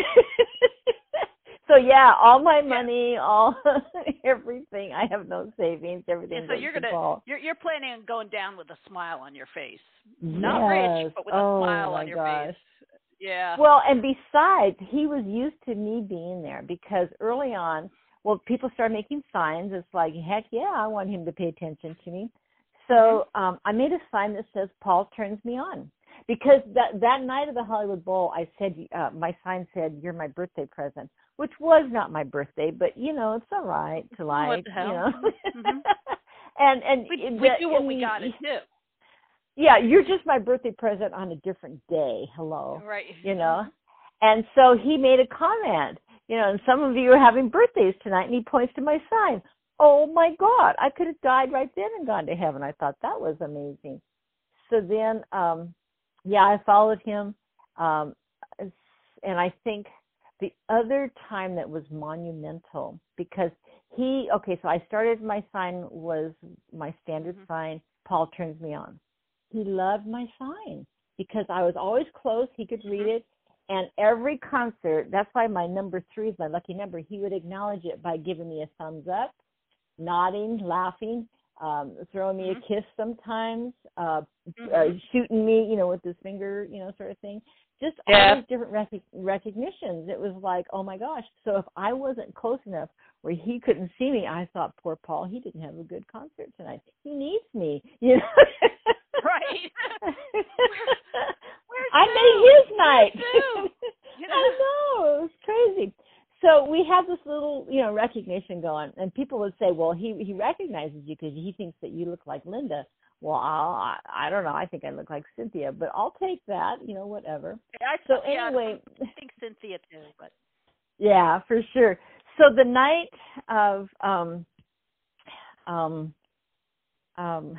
So, yeah, all my money, all everything. I have no savings. Everything yeah, so goes you're to gonna, Paul. You're, you're planning on going down with a smile on your face. Yes. Not rich, but with oh, a smile my on your gosh. face. Yeah. Well, and besides, he was used to me being there because early on, well, people started making signs. It's like, heck yeah, I want him to pay attention to me. So um, I made a sign that says, Paul turns me on. Because that that night of the Hollywood Bowl, I said, uh, my sign said, you're my birthday present, which was not my birthday, but, you know, it's all right to like, what the hell? you know. Mm-hmm. and and We, the, we do what and, we got to do. Yeah, you're just my birthday present on a different day. Hello. Right. You know. And so he made a comment, you know, and some of you are having birthdays tonight, and he points to my sign. Oh, my God, I could have died right then and gone to heaven. I thought that was amazing. So then, um, yeah, I followed him. Um, and I think the other time that was monumental, because he, okay, so I started, my sign was my standard mm-hmm. sign, Paul turns me on. He loved my sign because I was always close. He could read it. And every concert, that's why my number three is my lucky number. He would acknowledge it by giving me a thumbs up, nodding, laughing, um, throwing me mm-hmm. a kiss sometimes, uh, mm-hmm. uh, shooting me, you know, with his finger, you know, sort of thing. Just yeah. all these different rec- recognitions. It was like, oh, my gosh. So if I wasn't close enough where he couldn't see me, I thought, poor Paul, he didn't have a good concert tonight. He needs me, you know. Right. Where, where's I made his night. Too. You know? I know, it was crazy. So we have this little, you know, recognition going, and people would say, well, he he recognizes you because he thinks that you look like Linda. Well, I, I don't know. I think I look like Cynthia, but I'll take that, you know, whatever. I, so yeah, anyway. I think Cynthia too, but. Yeah, for sure. So the night of um, um, um,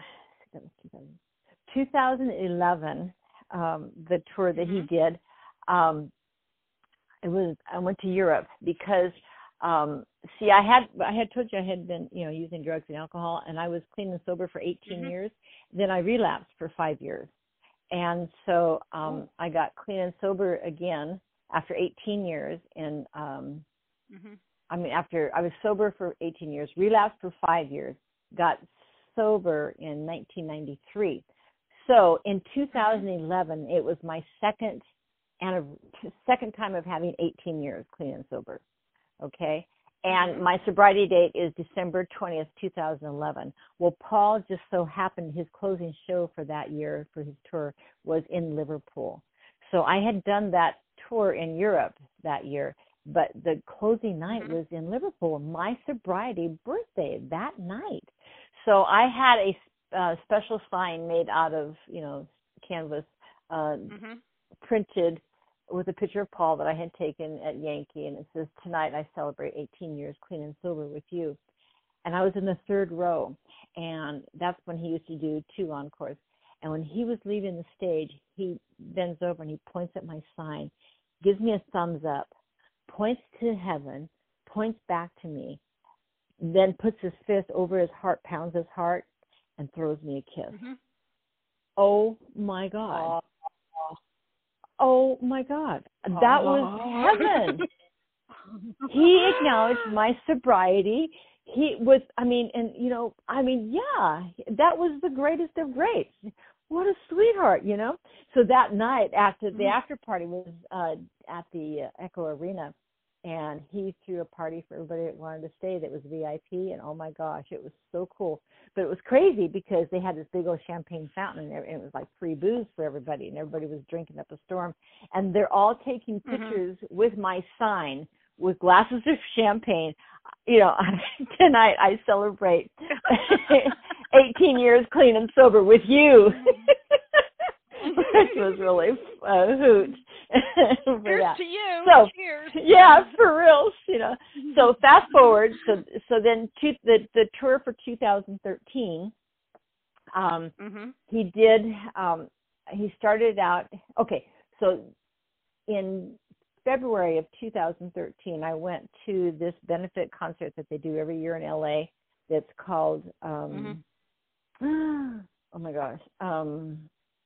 two thousand eleven, um, the tour that mm-hmm. he did, um, it was I went to Europe because um, see, I had I had told you I had been you know using drugs and alcohol, and I was clean and sober for eighteen mm-hmm. years. Then I relapsed for five years, and so um, I got clean and sober again after eighteen years. And um, mm-hmm. I mean, after I was sober for eighteen years, relapsed for five years, got sober in nineteen ninety-three. So in two thousand eleven, mm-hmm. it was my second and second time of having eighteen years clean and sober. Okay. And my sobriety date is December twentieth, two thousand eleven. Well, Paul just so happened his closing show for that year for his tour was in Liverpool. So I had done that tour in Europe that year, but the closing night mm-hmm. was in Liverpool, my sobriety birthday that night. So I had a uh, special sign made out of, you know, canvas, uh, mm-hmm. printed with a picture of Paul that I had taken at Yankee, and it says, "Tonight I celebrate eighteen years clean and sober with you." And I was in the third row, and that's when he used to do two encores. And when he was leaving the stage, he bends over and he points at my sign, gives me a thumbs up, points to heaven, points back to me, then puts his fist over his heart, pounds his heart, and throws me a kiss. Mm-hmm. Oh, my God. Oh. Oh, my God. That oh. was heaven. He acknowledged my sobriety. He was, I mean, and, you know, I mean, yeah, that was the greatest of greats. What a sweetheart, you know? So that night, after the after party was uh, at the uh, Echo Arena, and he threw a party for everybody that wanted to stay that was V I P, and oh my gosh, it was so cool. But it was crazy because they had this big old champagne fountain, and it was like free booze for everybody, and everybody was drinking up a storm. And they're all taking pictures mm-hmm. with my sign with glasses of champagne. You know, tonight I celebrate eighteen years clean and sober with you, which was really a hoot. Cheers that. to you. So, cheers. Yeah, for real. You know. So fast forward. So so then to the the tour for two thousand thirteen. Um, mm-hmm. He did. Um, he started out. Okay, so in February of two thousand thirteen, I went to this benefit concert that they do every year in L A. That's called. Um, mm-hmm. Oh my gosh. Um,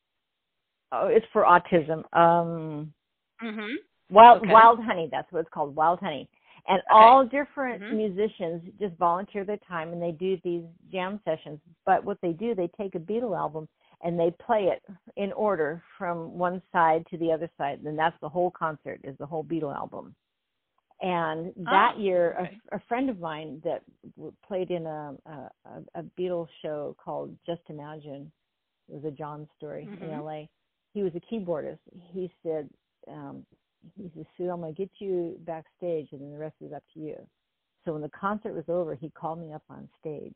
oh, it's for autism. Um, mm-hmm. Wild okay. Wild Honey. That's what it's called. Wild Honey. And okay. all different mm-hmm. musicians just volunteer their time, and they do these jam sessions. But what they do, they take a Beatle album and they play it in order from one side to the other side. And that's the whole concert, is the whole Beatle album. And that oh, year, okay. a, a friend of mine that played in a, a, a Beatles show called Just Imagine, it was a John story mm-hmm. in L A. He was a keyboardist. He said, um, he said, "Sue, I'm going to get you backstage, and then the rest is up to you." So when the concert was over, he called me up on stage.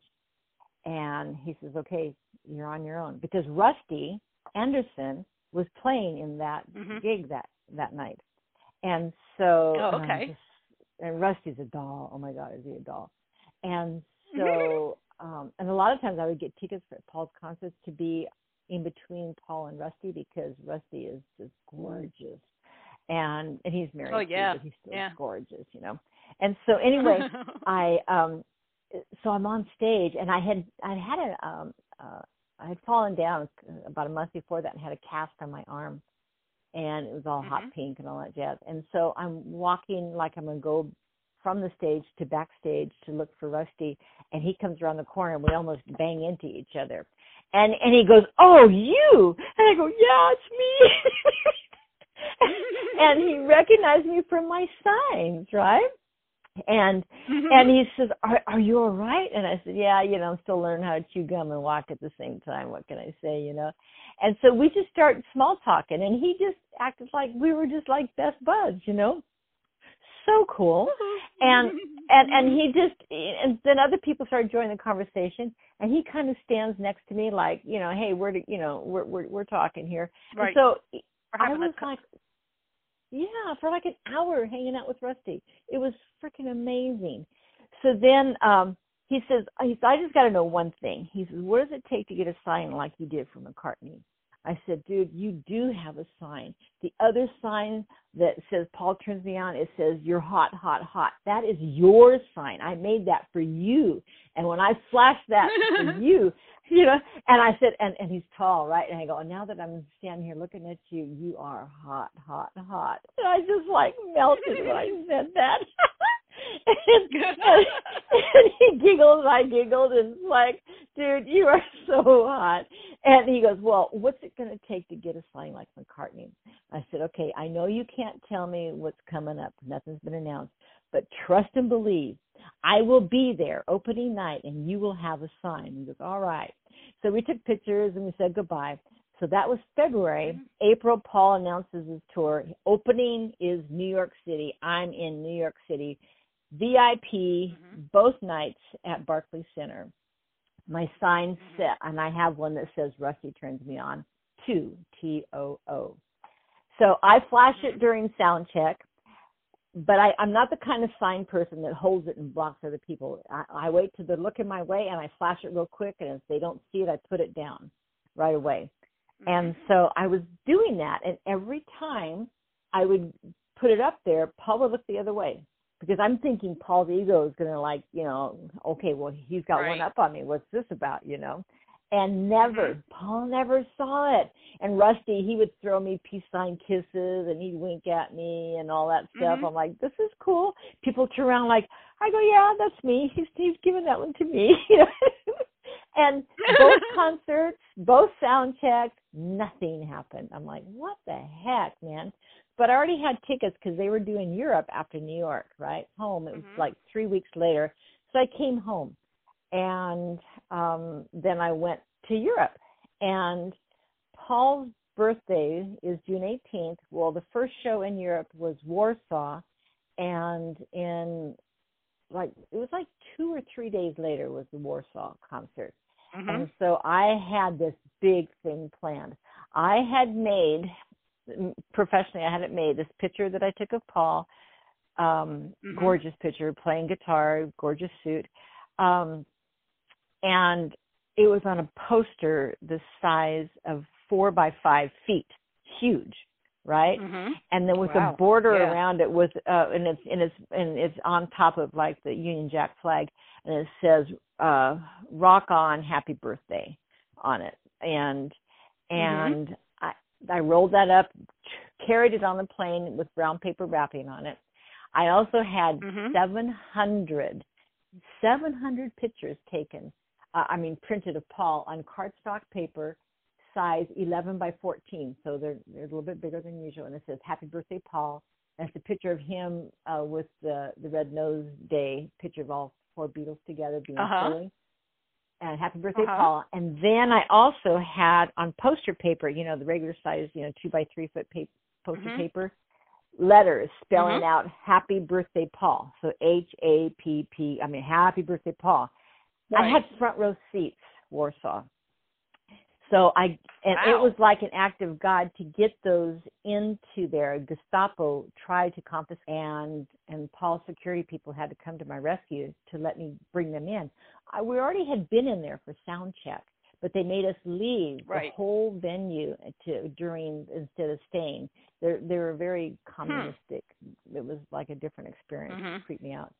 And he says, "Okay, you're on your own." Because Rusty Anderson was playing in that mm-hmm. gig that, that night. And so, oh, okay. um, just, and Rusty's a doll. Oh my God, is he a doll? And so, um, and a lot of times I would get tickets for Paul's concerts to be in between Paul and Rusty, because Rusty is just gorgeous. And, and he's married, oh, yeah. too, but he's still yeah. gorgeous, you know. And so anyway, I, um, so I'm on stage, and I had I had a um, uh, I had fallen down about a month before that and had a cast on my arm, and it was all mm-hmm. hot pink and all that jazz. And so I'm walking like I'm gonna go from the stage to backstage to look for Rusty, and he comes around the corner, and we almost bang into each other. And and he goes, "Oh, you?" And I go, "Yeah, it's me." And he recognized me from my signs, right? And and he says, are, are you all right? And I said, yeah, you know, I'm still learning how to chew gum and walk at the same time. What can I say, you know? And so we just started small talking, and he just acted like we were just like best buds, you know? So cool. And and and he just, and then other people started joining the conversation, and he kind of stands next to me like, you know, hey, we're, you know, we're we're, we're talking here. Right. And so I was co- like, yeah, for like an hour hanging out with Rusty. It was freaking amazing. So then um, he says, he said, I just got to know one thing. He says, what does it take to get a sign like you did for McCartney? I said, dude, you do have a sign. The other sign that says Paul turns me on, it says you're hot, hot, hot. That is your sign. I made that for you. And when I flashed that for you, you know, and I said, and, and he's tall, right? And I go, now that I'm standing here looking at you, you are hot, hot, hot. And I just like melted when I said that. and, and, and he giggled and I giggled and like, dude, you are so hot. And he goes, well, what's it going to take to get a sign like McCartney? I said, okay, I know you can't tell me what's coming up. Nothing's been announced. But trust and believe. I will be there opening night, and you will have a sign. He goes, all right. So we took pictures, and we said goodbye. So that was February. Mm-hmm. April, Paul announces his tour. Opening is New York City. I'm in New York City. V I P, mm-hmm. both nights at Barclays Center. My sign's mm-hmm. set, and I have one that says Rusty Turns Me On, two, T O O. So I flash it during sound check, but I, I'm not the kind of sign person that holds it and blocks other people. I, I wait till they look in my way, and I flash it real quick, and if they don't see it, I put it down right away. Mm-hmm. And so I was doing that, and every time I would put it up there, Paul would look the other way. Because I'm thinking Paul's ego is going to like, you know, okay, well, he's got right. one up on me. What's this about, you know? And never, mm-hmm. Paul never saw it. And Rusty, he would throw me peace sign kisses and he'd wink at me and all that stuff. Mm-hmm. I'm like, this is cool. People turn around like, I go, yeah, that's me. He's, he's giving that one to me. You know? And both concerts, both sound checks, nothing happened. I'm like, what the heck, man? But I already had tickets because they were doing Europe after New York, right? Home. It was mm-hmm. like three weeks later. So I came home. And um, then I went to Europe. And Paul's birthday is June eighteenth. Well, the first show in Europe was Warsaw. And in like, it was like two or three days later was the Warsaw concert. Mm-hmm. And so I had this big thing planned. I had made... professionally, I had it made, this picture that I took of Paul, um, mm-hmm. gorgeous picture, playing guitar, gorgeous suit. Um, and it was on a poster the size of four by five feet, huge, right? Mm-hmm. And then with wow. a border yeah. around it with, uh, and it's, and it's, and it's on top of like the Union Jack flag, and it says, uh, rock on, happy birthday on it. And, and, mm-hmm. I rolled that up, carried it on the plane with brown paper wrapping on it. I also had mm-hmm. seven hundred, seven hundred pictures taken, uh, I mean, printed of Paul on cardstock paper, size eleven by fourteen. So they're, they're a little bit bigger than usual. And it says, happy birthday, Paul. And it's a picture of him uh, with the, the Red Nose Day, picture of all four Beatles together being uh-huh. silly. And happy birthday, uh-huh. Paul. And then I also had on poster paper, you know, the regular size, you know, two by three foot paper, poster mm-hmm. paper, letters spelling mm-hmm. out happy birthday, Paul. So H A P P, I mean, happy birthday, Paul. Right. I had front row seats, Warsaw. So I, and wow. it was like an act of God to get those into there. Gestapo tried to confiscate, and, and Paul's security people had to come to my rescue to let me bring them in. I, we already had been in there for sound check, but they made us leave right. the whole venue to during instead of staying. They they were very communistic. Hmm. It was like a different experience. Mm-hmm. It freaked me out.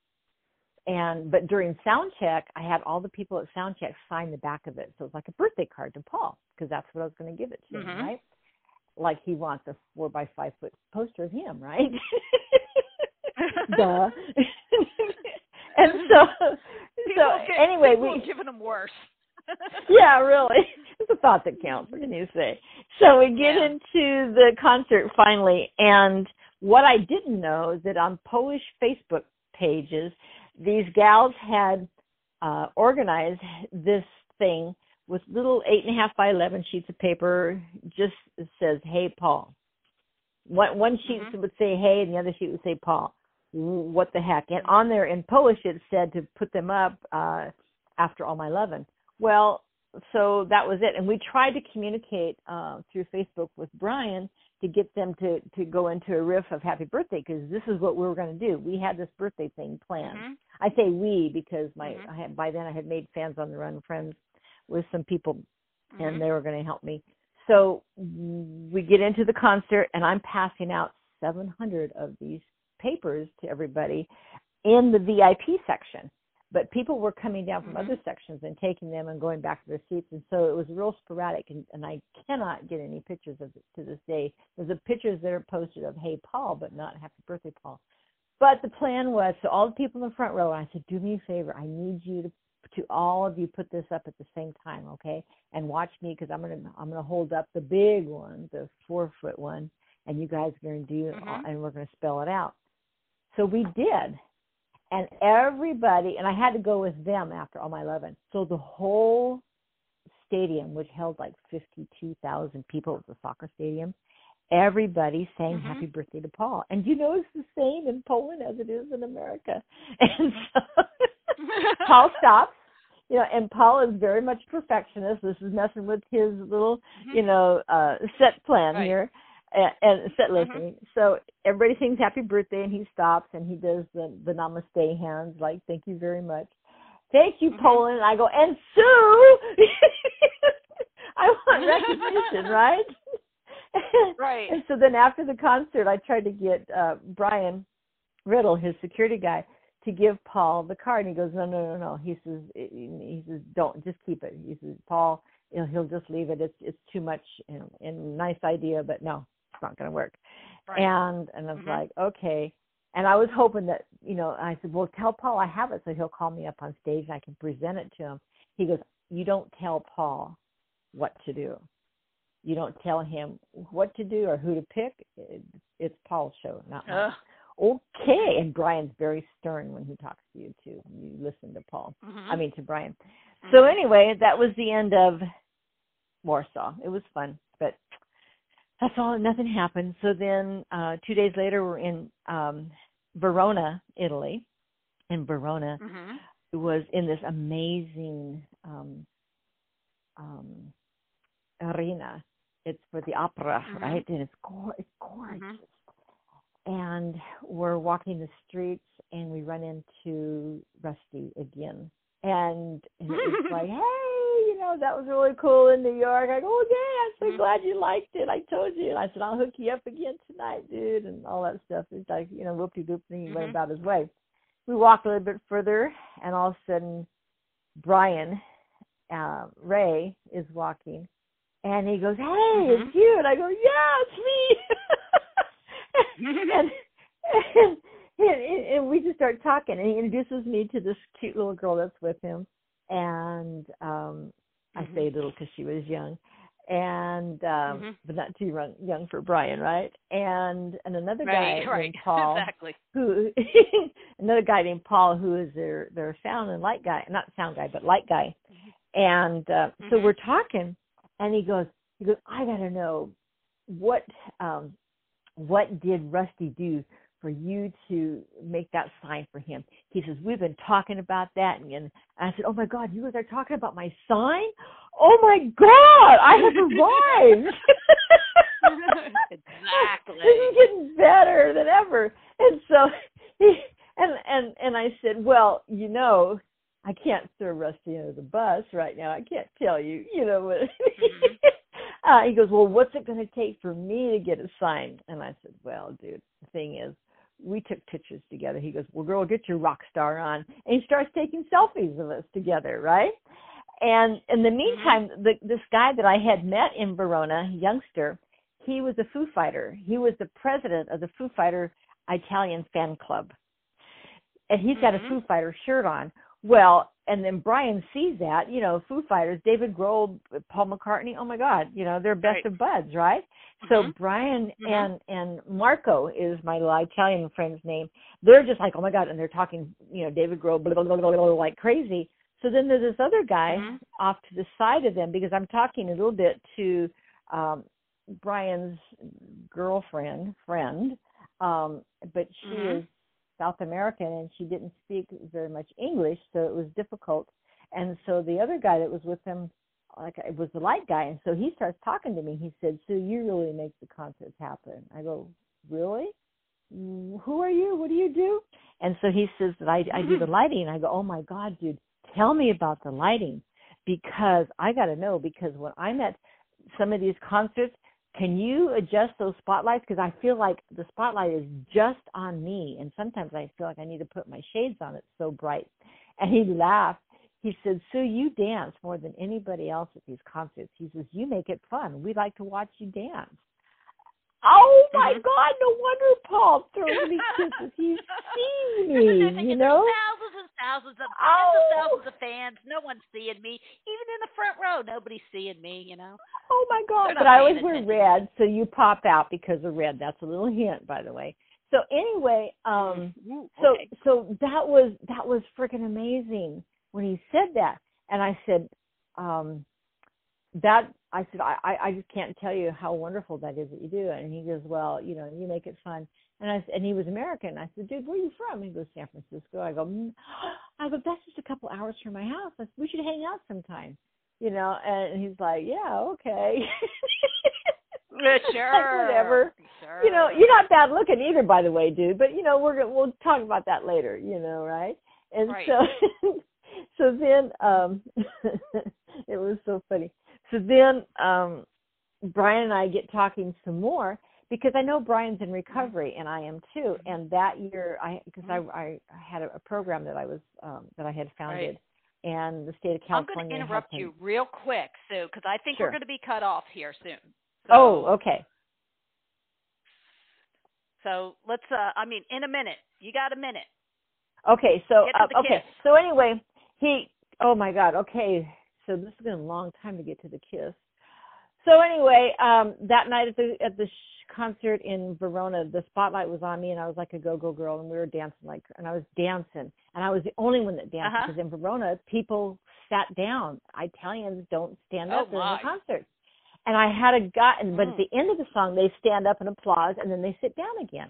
And but during sound check, I had all the people at sound check sign the back of it, so it was like a birthday card to Paul because that's what I was going to give it to mm-hmm. him, right? Like he wants a four by five foot poster of him, right? Duh. And so, people so get, anyway, people we giving them worse. Yeah, really. It's a thought that counts. What can you say? So we get yeah. into the concert finally, and what I didn't know is that on Polish Facebook pages. These gals had uh, organized this thing with little eight and a half by eleven sheets of paper. Just it says, "Hey, Paul." One one sheet mm-hmm. would say "Hey," and the other sheet would say "Paul." What the heck? And on there in Polish, it said to put them up uh, after all my lovin'. Well, so that was it. And we tried to communicate uh, through Facebook with Brian to get them to, to go into a riff of happy birthday, because this is what we were going to do. We had this birthday thing planned. Mm-hmm. I say we because my mm-hmm. I had, by then I had made Fans on the Run friends with some people, mm-hmm. and they were going to help me. So we get into the concert, and I'm passing out seven hundred of these papers to everybody in the V I P section. But people were coming down from mm-hmm. other sections and taking them and going back to their seats. And so it was real sporadic, and, and I cannot get any pictures of it to this day. There's a pictures that are posted of "Hey, Paul," but not "Happy Birthday, Paul." But the plan was, so all the people in the front row, I said, do me a favor. I need you to, to all of you put this up at the same time, okay? And watch me, because I'm going to I'm gonna hold up the big one, the four-foot one, and you guys are going to do mm-hmm. all, and we're going to spell it out. So we did. And everybody, and I had to go with them after all my lovin'. So the whole stadium, which held like fifty-two thousand people, it was a soccer stadium, everybody sang mm-hmm. happy birthday to Paul. And you know, it's the same in Poland as it is in America. And so Paul stops, you know, and Paul is very much perfectionist. This is messing with his little, mm-hmm. you know, uh, set plan right. here. And, and set listening. Mm-hmm. So everybody sings happy birthday, and he stops and he does the, the namaste hands, like, thank you very much. Thank you, mm-hmm. Poland. And I go, and Sue, I want recognition, right? Right. And so then after the concert, I tried to get uh, Brian Riddle, his security guy, to give Paul the card. And he goes, no, no, no, no. He says, he says, don't, just keep it. He says, Paul, you know, he'll just leave it. It's it's too much, you know, and nice idea, but no. It's not going to work. Right. And and I was mm-hmm. like, okay. And I was hoping that, you know, I said, well, tell Paul I have it, so he'll call me up on stage and I can present it to him. He goes, you don't tell Paul what to do. You don't tell him what to do or who to pick. It's Paul's show, not mine. Uh. Okay. And Brian's very stern when he talks to you, too. You listen to Paul. Mm-hmm. I mean, to Brian. Mm-hmm. So anyway, that was the end of Warsaw. It was fun, but that's all. Nothing happened. So then uh, two days later, we're in um, Verona, Italy. In Verona, mm-hmm. it was in this amazing um, um, arena. It's for the opera, mm-hmm. right? And it's, go- it's gorgeous. Mm-hmm. And we're walking the streets, and we run into Rusty again. And, and it was like, hey, you know, that was really cool in New York. I go, oh, yeah, I'm so glad you liked it. I told you. And I said, I'll hook you up again tonight, dude, and all that stuff. It's like, you know, whoop-de-doop, and he mm-hmm. went about his way. We walked a little bit further, and all of a sudden, Brian uh, Ray is walking, and he goes, hey, mm-hmm. it's you. And I go, yeah, it's me. and, and, and, and we just start talking, and he introduces me to this cute little girl that's with him. And um, I mm-hmm. say little because she was young, and um, mm-hmm. but not too young, young for Brian, right? And and another right, guy right. named Paul, exactly. who another guy named Paul, who is their their sound and light guy, not sound guy, but light guy. And uh, mm-hmm. so we're talking, and he goes, he goes, I gotta know what um, what did Rusty do for you to make that sign for him? He says, we've been talking about that. And, and I said, oh, my God, you guys are talking about my sign? Oh, my God, I have arrived. Exactly. This is getting better than ever. And so, he, and, and, and I said, well, you know, I can't throw Rusty under the bus right now. I can't tell you, you know. What mm-hmm. uh, he goes, well, what's it going to take for me to get a sign? And I said, well, dude, the thing is, we took pictures together. He goes, well, girl, get your rock star on. And he starts taking selfies of us together, right? And in the meantime, mm-hmm. the, this guy that I had met in Verona, youngster, he was a Foo Fighter. He was the president of the Foo Fighter Italian fan club. And he's got mm-hmm. a Foo Fighter shirt on. Well, and then Brian sees that, you know, Foo Fighters, David Grohl, Paul McCartney, oh my God, you know, they're best right. of buds, right? Mm-hmm. So Brian mm-hmm. and and Marco is my little Italian friend's name. They're just like, oh my God, and they're talking, you know, David Grohl, blah, blah, blah, blah, blah, like crazy. So then there's this other guy mm-hmm. off to the side of them, because I'm talking a little bit to um, Brian's girlfriend, friend, um, but she mm-hmm. is South American, and she didn't speak very much English, so it was difficult. And so the other guy that was with him, like, it was the light guy, and so he starts talking to me. He said, "So you really make the concerts happen?" I go, "Really? Who are you? What do you do?" And so he says that I, I do the lighting. I go, "Oh my God, dude, tell me about the lighting, because I got to know, because when I'm at some of these concerts, can you adjust those spotlights? Because I feel like the spotlight is just on me, and sometimes I feel like I need to put my shades on. It's so bright." And he laughed. He said, "Sue, you dance more than anybody else at these concerts." He says, "You make it fun. We like to watch you dance." Oh my mm-hmm. God! No wonder Paul throws me kisses. He's seen me, you know. There's thousands and thousands of oh. tens of thousands of fans. No one's seeing me. Even in the front row, nobody's seeing me. You know. Oh my God! But I always wear red, so you pop out because of red. That's a little hint, by the way. So anyway, um, Ooh, okay. so so that was that was freaking amazing when he said that, and I said, um, that I said I I just can't tell you how wonderful that is that you do. And he goes, "Well, you know, you make it fun." And I and he was American. I said, "Dude, where are you from?" He goes, "San Francisco." I go, mm. I go, "That's just a couple hours from my house. I said, we should hang out sometime." You know, and he's like, "Yeah, okay." Sure. Like, whatever. Sure. You know, you're not bad looking either, by the way, dude. But you know, we're gonna, we'll talk about that later. You know, right? And right. so, so then, um, it was so funny. So then, um, Brian and I get talking some more, because I know Brian's in recovery, and I am too. And that year, I because I, I had a, a program that I was um, that I had founded. Right. And the state of California. I'm going to interrupt you real quick, Sue, because I think sure. we're going to be cut off here soon. So, oh, okay. So let's, uh, I mean, in a minute. You got a minute. Okay, so, Get to the uh, okay. kiss. So anyway, he, oh my God, okay. So this has been a long time to get to the kiss. So anyway, um, that night at the at the sh- concert in Verona, the spotlight was on me, and I was like a go-go girl, and we were dancing like, and I was dancing, and I was the only one that danced, uh-huh. because in Verona, people sat down. Italians don't stand oh up during my. the concert. And I had a guy, but mm. at the end of the song, they stand up and applause, and then they sit down again.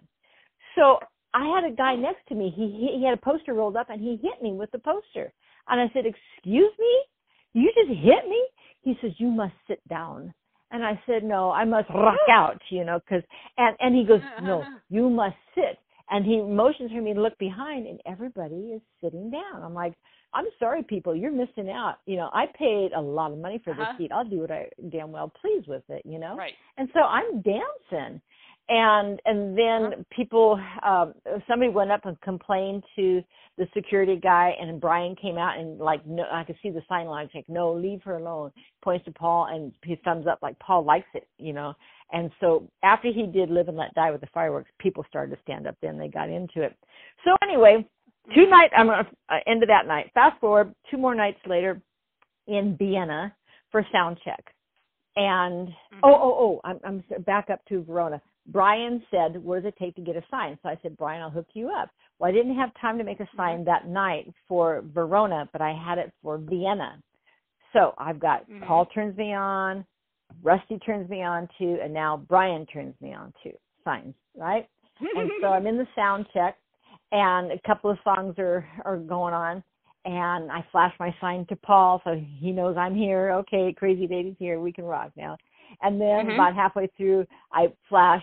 So I had a guy next to me. He, he he had a poster rolled up, and he hit me with the poster. And I said, "Excuse me? You just hit me?" He says, "You must sit down." And I said, "No, I must rock out, you know, because," and, and he goes, "No, you must sit." And he motions for me to look behind, and everybody is sitting down. I'm like, "I'm sorry, people, you're missing out. You know, I paid a lot of money for this uh-huh. seat. I'll do what I damn well please with it, you know?" Right. And so I'm dancing. And and then uh-huh. people, um, somebody went up and complained to the security guy, and Brian came out and, like, no, I could see the sign line, like, "No, leave her alone," points to Paul, and he thumbs up like Paul likes it, you know. And so after he did Live and Let Die with the fireworks, people started to stand up. Then they got into it. So anyway, two nights, I'm going to end of that night. Fast forward, two more nights later in Vienna for sound check. And, mm-hmm. oh, oh, oh, I'm, I'm back up to Verona. Brian said, "What does it take to get a sign?" So I said, "Brian, I'll hook you up." Well, I didn't have time to make a sign mm-hmm. that night for Verona, but I had it for Vienna. So I've got mm-hmm. Paul turns me on, Rusty turns me on too, and now Brian turns me on too. Signs, right? And so I'm in the sound check, and a couple of songs are, are going on, and I flash my sign to Paul, so he knows I'm here. Okay, Crazy Baby's here. We can rock now. And then mm-hmm. about halfway through, I flash.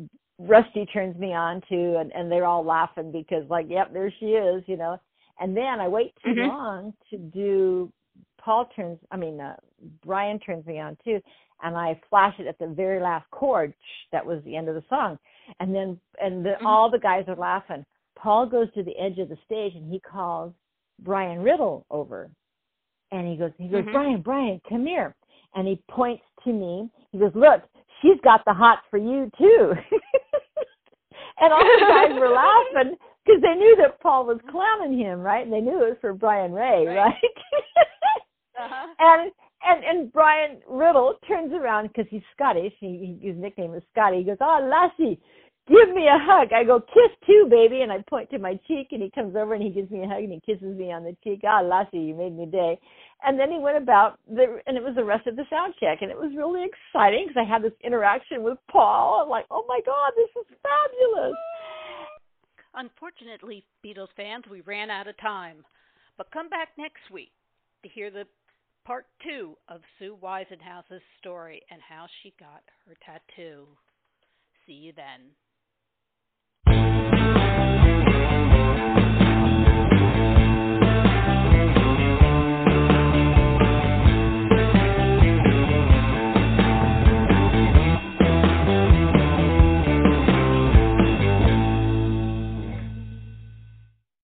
Rusty turns me on too, and, and they're all laughing because, like, yep, there she is, you know. And then I wait too mm-hmm. long to do. Paul turns, I mean, uh, Brian turns me on too, and I flash it at the very last chord. That was the end of the song, and then and the, mm-hmm. all the guys are laughing. Paul goes to the edge of the stage and he calls Brian Riddle over, and he goes, he goes, mm-hmm. Brian, Brian, come here. And he points to me. He goes, "Look, she's got the hots for you too." And all the guys were laughing. because they knew that Paul was clowning him, right? And they knew it was for Brian Ray, right? right? uh-huh. And and and Brian Riddle turns around because he's Scottish. He, he, his nickname is Scotty. He goes, "Oh, Lassie, give me a hug." I go, "Kiss too, baby." And I point to my cheek, and he comes over and he gives me a hug and he kisses me on the cheek. "Ah, Lassie, you made me day." And then he went about, the, and it was the rest of the sound check, and it was really exciting because I had this interaction with Paul. I'm like, "Oh my God, this is fabulous." Unfortunately, Beatles fans, we ran out of time. But come back next week to hear the part two of Sue Weisenhouse's story and how she got her tattoo. See you then.